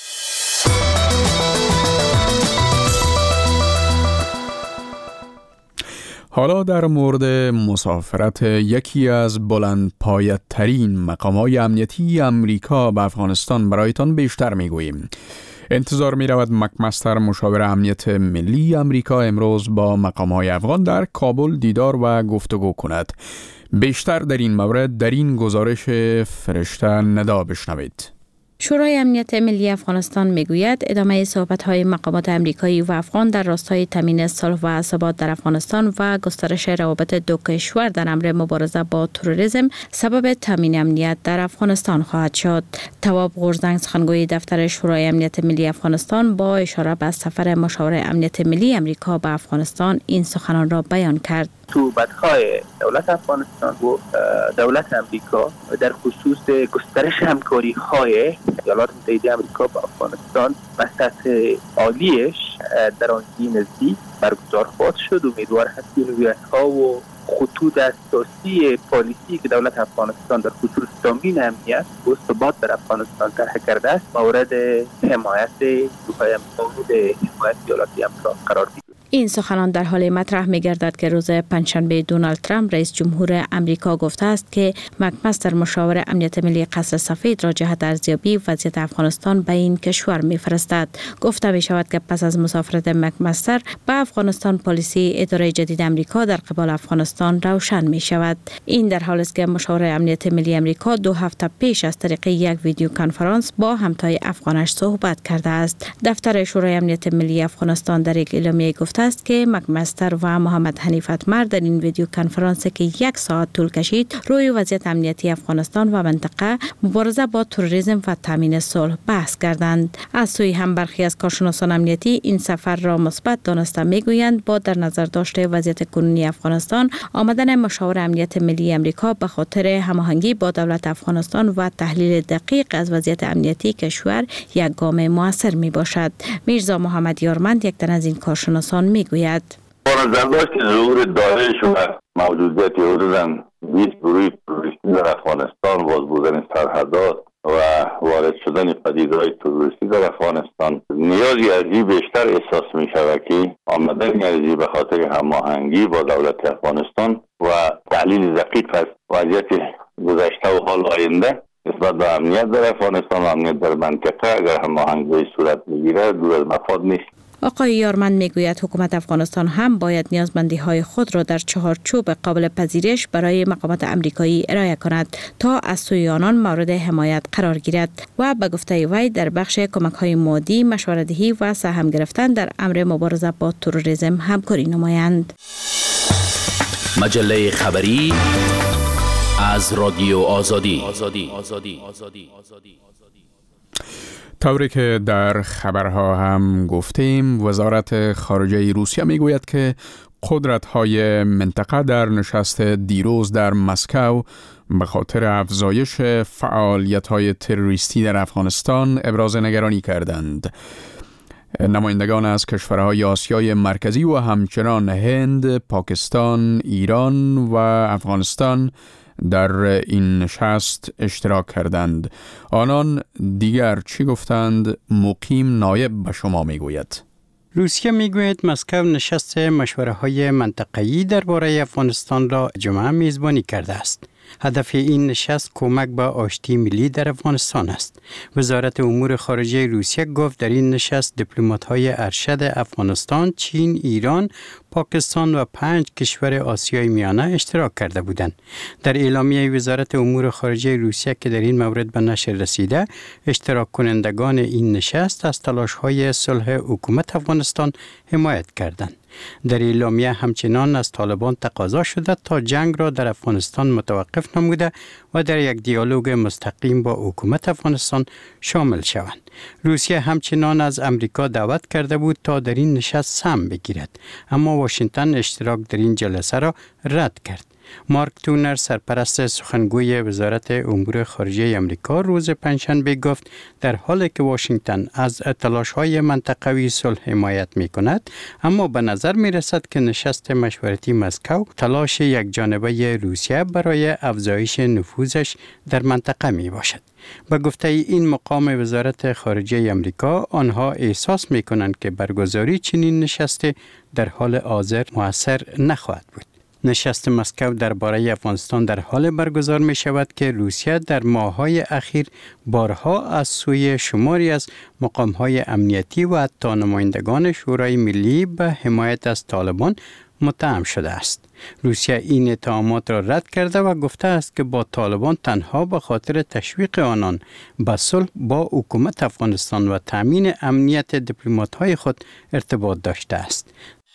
حالا در مورد مسافرت یکی از بلند پایه‌ترین مقام‌های امنیتی امریکا به افغانستان برایتان بیشتر می‌گوییم. انتظار می رود مکمستر مشاور امنیت ملی امریکا امروز با مقام‌های افغان در کابل دیدار و گفتگو کند. بیشتر در این مورد در این گزارش فرشته ندا بشنوید. شورای امنیت ملی افغانستان میگوید ادامه صحبت‌های مقامات امریکایی و افغان در راستای تامین صلح و ثبات در افغانستان و گسترش روابط دو کشور در امر مبارزه با تروریسم سبب تامین امنیت در افغانستان خواهد شد. تواب غورزنگ سخنگوی دفتر شورای امنیت ملی افغانستان با اشاره به سفر مشاور امنیت ملی امریکا به افغانستان این سخنان را بیان کرد. صحبت‌های دولت افغانستان و دولت امریکا در خصوص گسترش همکاری‌های ایالات متحده آمریکا با افغانستان به سطح عالیش در آینده نزدیک برگزار خواهد شد. امیدوار هستیم رویت‌ها و خطوط اساسی پالیسی که دولت افغانستان در خصوص تامین امنیت و ثبات در افغانستان طرح کرده است مورد حمایت نیروهای امنیتی حمایت ایالات آمریکا قرار گیرد. این سخنان در حال مطرح می گردد که روز پنجشنبه دونالد ترامپ رئیس جمهور امریکا گفته است که مکمستر مشاور امنیت ملی قصر سفید را جهت ارزیابی وضعیت افغانستان به این کشور می‌فرستد. گفته می شود که پس از مسافرت مکمستر به افغانستان پالیسی اداره جدید امریکا در قبال افغانستان روشن می شود. این در حالی است که مشاور امنیت ملی امریکا دو هفته پیش از طریق یک ویدیو کنفرانس با همتای افغانش صحبت کرده است. دفتر شورای امنیت ملی افغانستان در یک اعلامیه گفته است که مکمستر و محمد حنیف اتمر در این ویدیو کنفرانس که یک ساعت طول کشید روی وضعیت امنیتی افغانستان و منطقه، مبارزه با تروریسم و تامین صلح بحث کردند. از سوی هم برخی از کارشناسان امنیتی این سفر را مثبت دانسته میگویند با در نظر داشته وضعیت کنونی افغانستان آمدن مشاور امنیت ملی امریکا به خاطر هماهنگی با دولت افغانستان و تحلیل دقیق از وضعیت امنیتی کشور یک گام موثر می باشد. میرزا محمد یارمند یک تن از این کارشناسان میگوید با نظر داشت ظهور داعش و موجودیت حدوداً بیست گروه تروریستی در افغانستان، باز بودن سرحدات و وارد شدن پدیده‌های تروریستی در افغانستان، نیازی ارجی بیشتر احساس می شود که آمدن ارجی به خاطر هماهنگی با دولت افغانستان و تحلیل دقیق از وضعیت گذشته و حال آینده نسبت به امنیت در افغانستان و امنیت در منطقه اگر هماهنگی صورت بگیره دور از مفاد نیست. آقای یارمند میگوید حکومت افغانستان هم باید نیازمندی های خود را در چهارچوب قابل پذیرش برای مقامات امریکایی ارائه کند تا از سوی آنان مورد حمایت قرار گیرد و به گفته وی در بخش کمک های مادی، مشورت‌دهی و سهم گرفتن در امر مبارزه با تروریسم همکاری نمایند. مجله خبری از رادیو آزادی. طوری که در خبرها هم گفتیم، وزارت خارجه روسیه میگوید که قدرت‌های منطقه در نشست دیروز در مسکو به خاطر افزایش فعالیت‌های تروریستی در افغانستان ابراز نگرانی کردند. نمایندگان از کشورهای آسیای مرکزی و همچنان هند، پاکستان، ایران و افغانستان در این نشست اشتراک کردند. آنان دیگر چی گفتند؟ مقیم نایب به شما میگوید. روسیه میگوید مسکو نشست مشوره‌های منطقه‌ای درباره افغانستان را جمعه میزبانی کرده است. هدف این نشست کمک به آشتی ملی در افغانستان است. وزارت امور خارجه روسیه گفت در این نشست دیپلمات‌های ارشد افغانستان، چین، ایران، پاکستان و پنج کشور آسیای میانه اشتراک کرده بودند. در اعلامیه وزارت امور خارجه روسیه که در این مورد به نشر رسیده، اشتراک کنندگان این نشست از تلاش‌های صلح حکومت افغانستان حمایت کردند. در اعلامیه همچنان از طالبان تقاضا شده تا جنگ را در افغانستان متوقف نموده و در یک دیالوگ مستقیم با حکومت افغانستان شامل شوند. روسیه همچنان از امریکا دعوت کرده بود تا در این نشست سهم بگیرد، اما واشنگتن اشتراک در این جلسه را رد کرد. مارک تونر، سرپرست سخنگوی وزارت امور خارجه امریکا، روز پنجشنبه گفت در حالی که واشنگتن از تلاش‌های منطقوی صلح حمایت می‌کند، اما به نظر می‌رسد که نشست مشورتی مسکو تلاش یک جانبه روسیه برای افزایش نفوذش در منطقه میباشد. به گفته این مقام وزارت خارجه امریکا، آنها احساس می‌کنند که برگزاری چنین نشستی در حال حاضر مؤثر نخواهد بود. نشست مسکو درباره افغانستان در حال برگزار می شود که روسیه در ماه‌های اخیر بارها از سوی شماری از مقام‌های امنیتی و حتی نمایندگان شورای ملی به حمایت از طالبان متهم شده است. روسیه این اتهامات را رد کرده و گفته است که با طالبان تنها به خاطر تشویق آنان به صلح با حکومت افغانستان و تامین امنیت دیپلمات‌های خود ارتباط داشته است.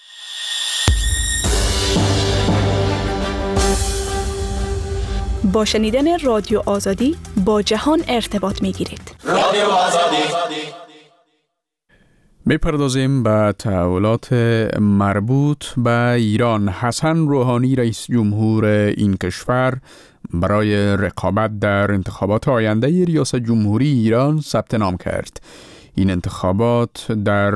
با شنیدن رادیو آزادی با جهان ارتباط می‌گیرید. رادیو آزادی. میپردازیم به تحولات مربوط به ایران. حسن روحانی رئیس جمهور این کشور برای رقابت در انتخابات آینده ریاست جمهوری ایران ثبت نام کرد. این انتخابات در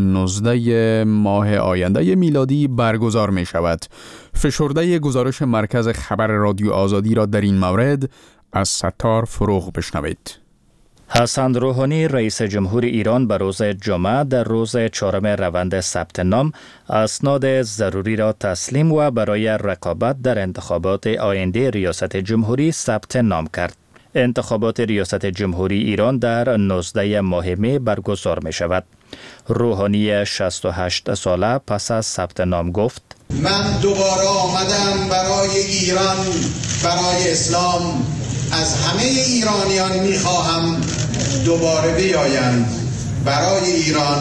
نوزده ماه آینده میلادی برگزار می شود. فشرده گزارش مرکز خبر رادیو آزادی را در این مورد از ستار فروغ بشنوید. حسن روحانی رئیس جمهور ایران به روز جمعه در روز چهارم روند ثبت نام اسناد ضروری را تسلیم و برای رقابت در انتخابات آینده ریاست جمهوری ثبت نام کرد. انتخابات ریاست جمهوری ایران در نوزده ماه می برگزار می شود. روحانی شصت و هشت ساله پس از ثبت نام گفت: من دوباره آمدم برای ایران، برای اسلام. از همه ایرانیان میخواهم دوباره بیایند برای ایران،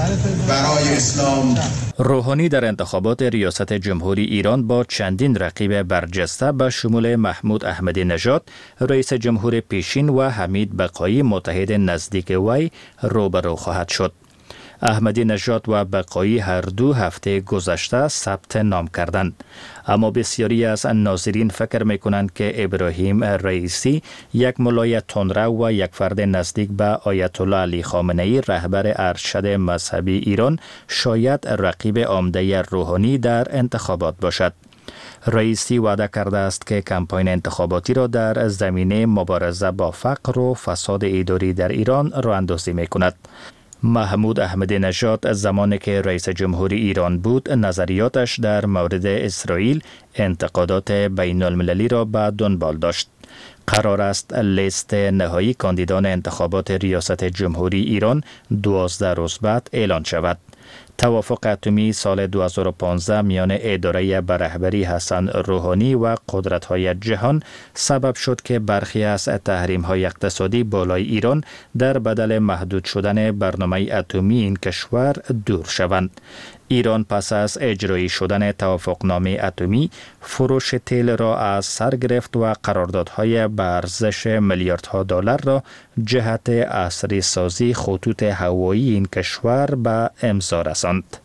برای اسلام. روحانی در انتخابات ریاست جمهوری ایران با چندین رقیب برجسته به شمول محمود احمدی نژاد رئیس جمهور پیشین و حمید بقایی متحد نزدیک وی روبرو خواهد شد. احمدی نژاد و بقایی هر دو هفته گذشته ثبت نام کردند، اما بسیاری از ناظرین فکر میکنند که ابراهیم رئیسی یک ملای تندرو و یک فرد نزدیک به آیت الله علی خامنه‌ای رهبر ارشد مذهبی ایران شاید رقیب عمده روحانی در انتخابات باشد. رئیسی وعده کرده است که کمپاین انتخاباتی را در زمینه مبارزه با فقر و فساد اداری در ایران راه اندازی میکند. محمود احمدی نژاد زمانی که رئیس جمهوری ایران بود نظریاتش در مورد اسرائیل انتقادات بین المللی را به دنبال داشت. قرار است لیست نهایی کاندیدان انتخابات ریاست جمهوری ایران دوازده روز بعد اعلان شود. توافق اتمی سال دو هزار و پانزده میان اداره به رهبری حسن روحانی و قدرت‌های جهان سبب شد که برخی از تحریم‌های اقتصادی بالای ایران در بدل محدود شدن برنامه اتمی این کشور دور شوند. ایران پس از اجرایی شدن توافقنامه اتمی فروش تیل را از سر گرفت و قراردادهای به ارزش میلیاردها دلار را جهت عصری سازی خطوط هوایی این کشور به امضا رساند.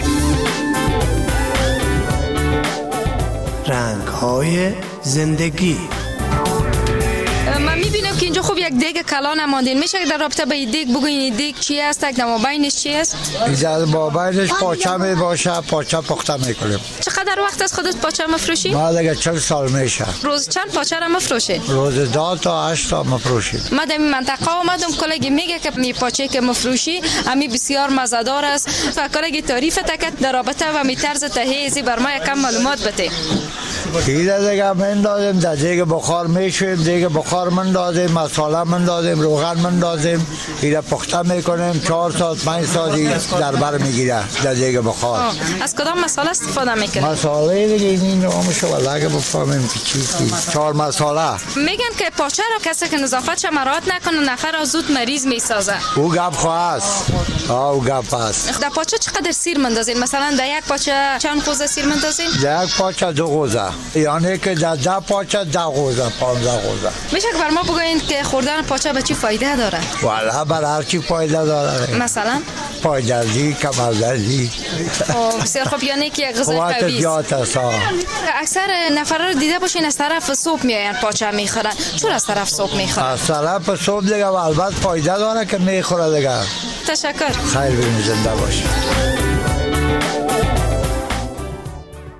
رنگ‌های زندگی. من میبینم که اینجا خوب یک دیگ کلان نماندین. میشه که در رابطه به این دیگ بگوین این دیگ چی است؟ یک مابینش چی است؟ اینجا مابینش پاچه می باشه، پاچه پخته میکنیم. چقدر وقت از خودت پاچه مفروشی؟ ما دیگه چهل سال میشه. روز چند پاچه را مفروشی؟ روز دو تا هشت تا مفروشیم. ما در این منطقه آمدم، کلگی میگه که می پاچه که مفروشی امی بسیار مزه‌دار است و کلگی تعریف تکت در رابطه و می طرز تهیه‌ای بر ما یکم معلومات بده. دیگه دیگه مندازیم در دیگه بخار میشویم، دیگه بخار مندازیم، مساله مندازیم، روغن مندازیم، دیگه پخته میکنیم. چهار ساعت پنج ساعت در بر میگیره در دیگه بخار. از کدام مساله استفاده میکنید؟ مساله دیگه این نامشو ولی بفهمیم که چیزی. چهار مساله. میگن که پاچه رو کسی که نظافتش مراعات نکنه نفر از زود مریض میسازه. او گپ خواست. آه او گپ است. در پاچه چقدر سیر مندازین؟ مثلا در یک پاچه چند قوزه سیر مندازین؟ در یک پاچه دو قوزه. یعنی که در ده پاچه ده قوزه، پانزده قوزه. میشه که بر ما بگوین که خوردن پاچه به چی فایده داره؟ والا بر هر چی فایده داره. مثلا پای دردی، کمر دردی. خب بسیار خوب، یعنی که غذای قوی است. اکثر نفرا رو دیده باشین از طرف صبح میاین پاچه میخورن. چرا از طرف صبح میخورن؟ از طرف صبح دیگه البته فایده داره که میخوره دیگه. تشکر. خیر ببین زنده باشی.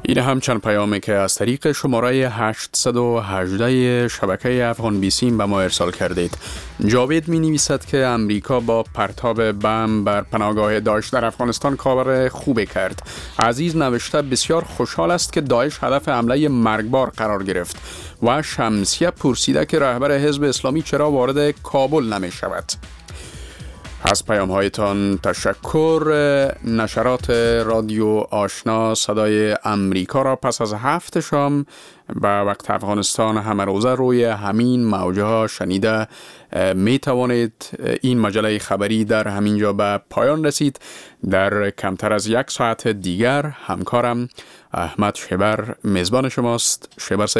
این هم چند پیامی که از طریق شماره هشتصد و هجده شبکه افغان بیسیم به ما ارسال کردید. جاوید می نویسد که امریکا با پرتاب بم بر پناهگاه داعش در افغانستان کار خوبی کرد. عزیز نوشته بسیار خوشحال است که داعش هدف حمله مرگبار قرار گرفت و شمسیه پرسیده که رهبر حزب اسلامی چرا وارد کابل نمی شود. از پیام هایتان تشکر. نشرات رادیو آشنا صدای امریکا را پس از هفت شام به وقت افغانستان همه روزه روی همین موجه ها شنیده می توانید. این مجله خبری در همینجا به پایان رسید. در کمتر از یک ساعت دیگر همکارم احمد شبر میزبان شماست. شبر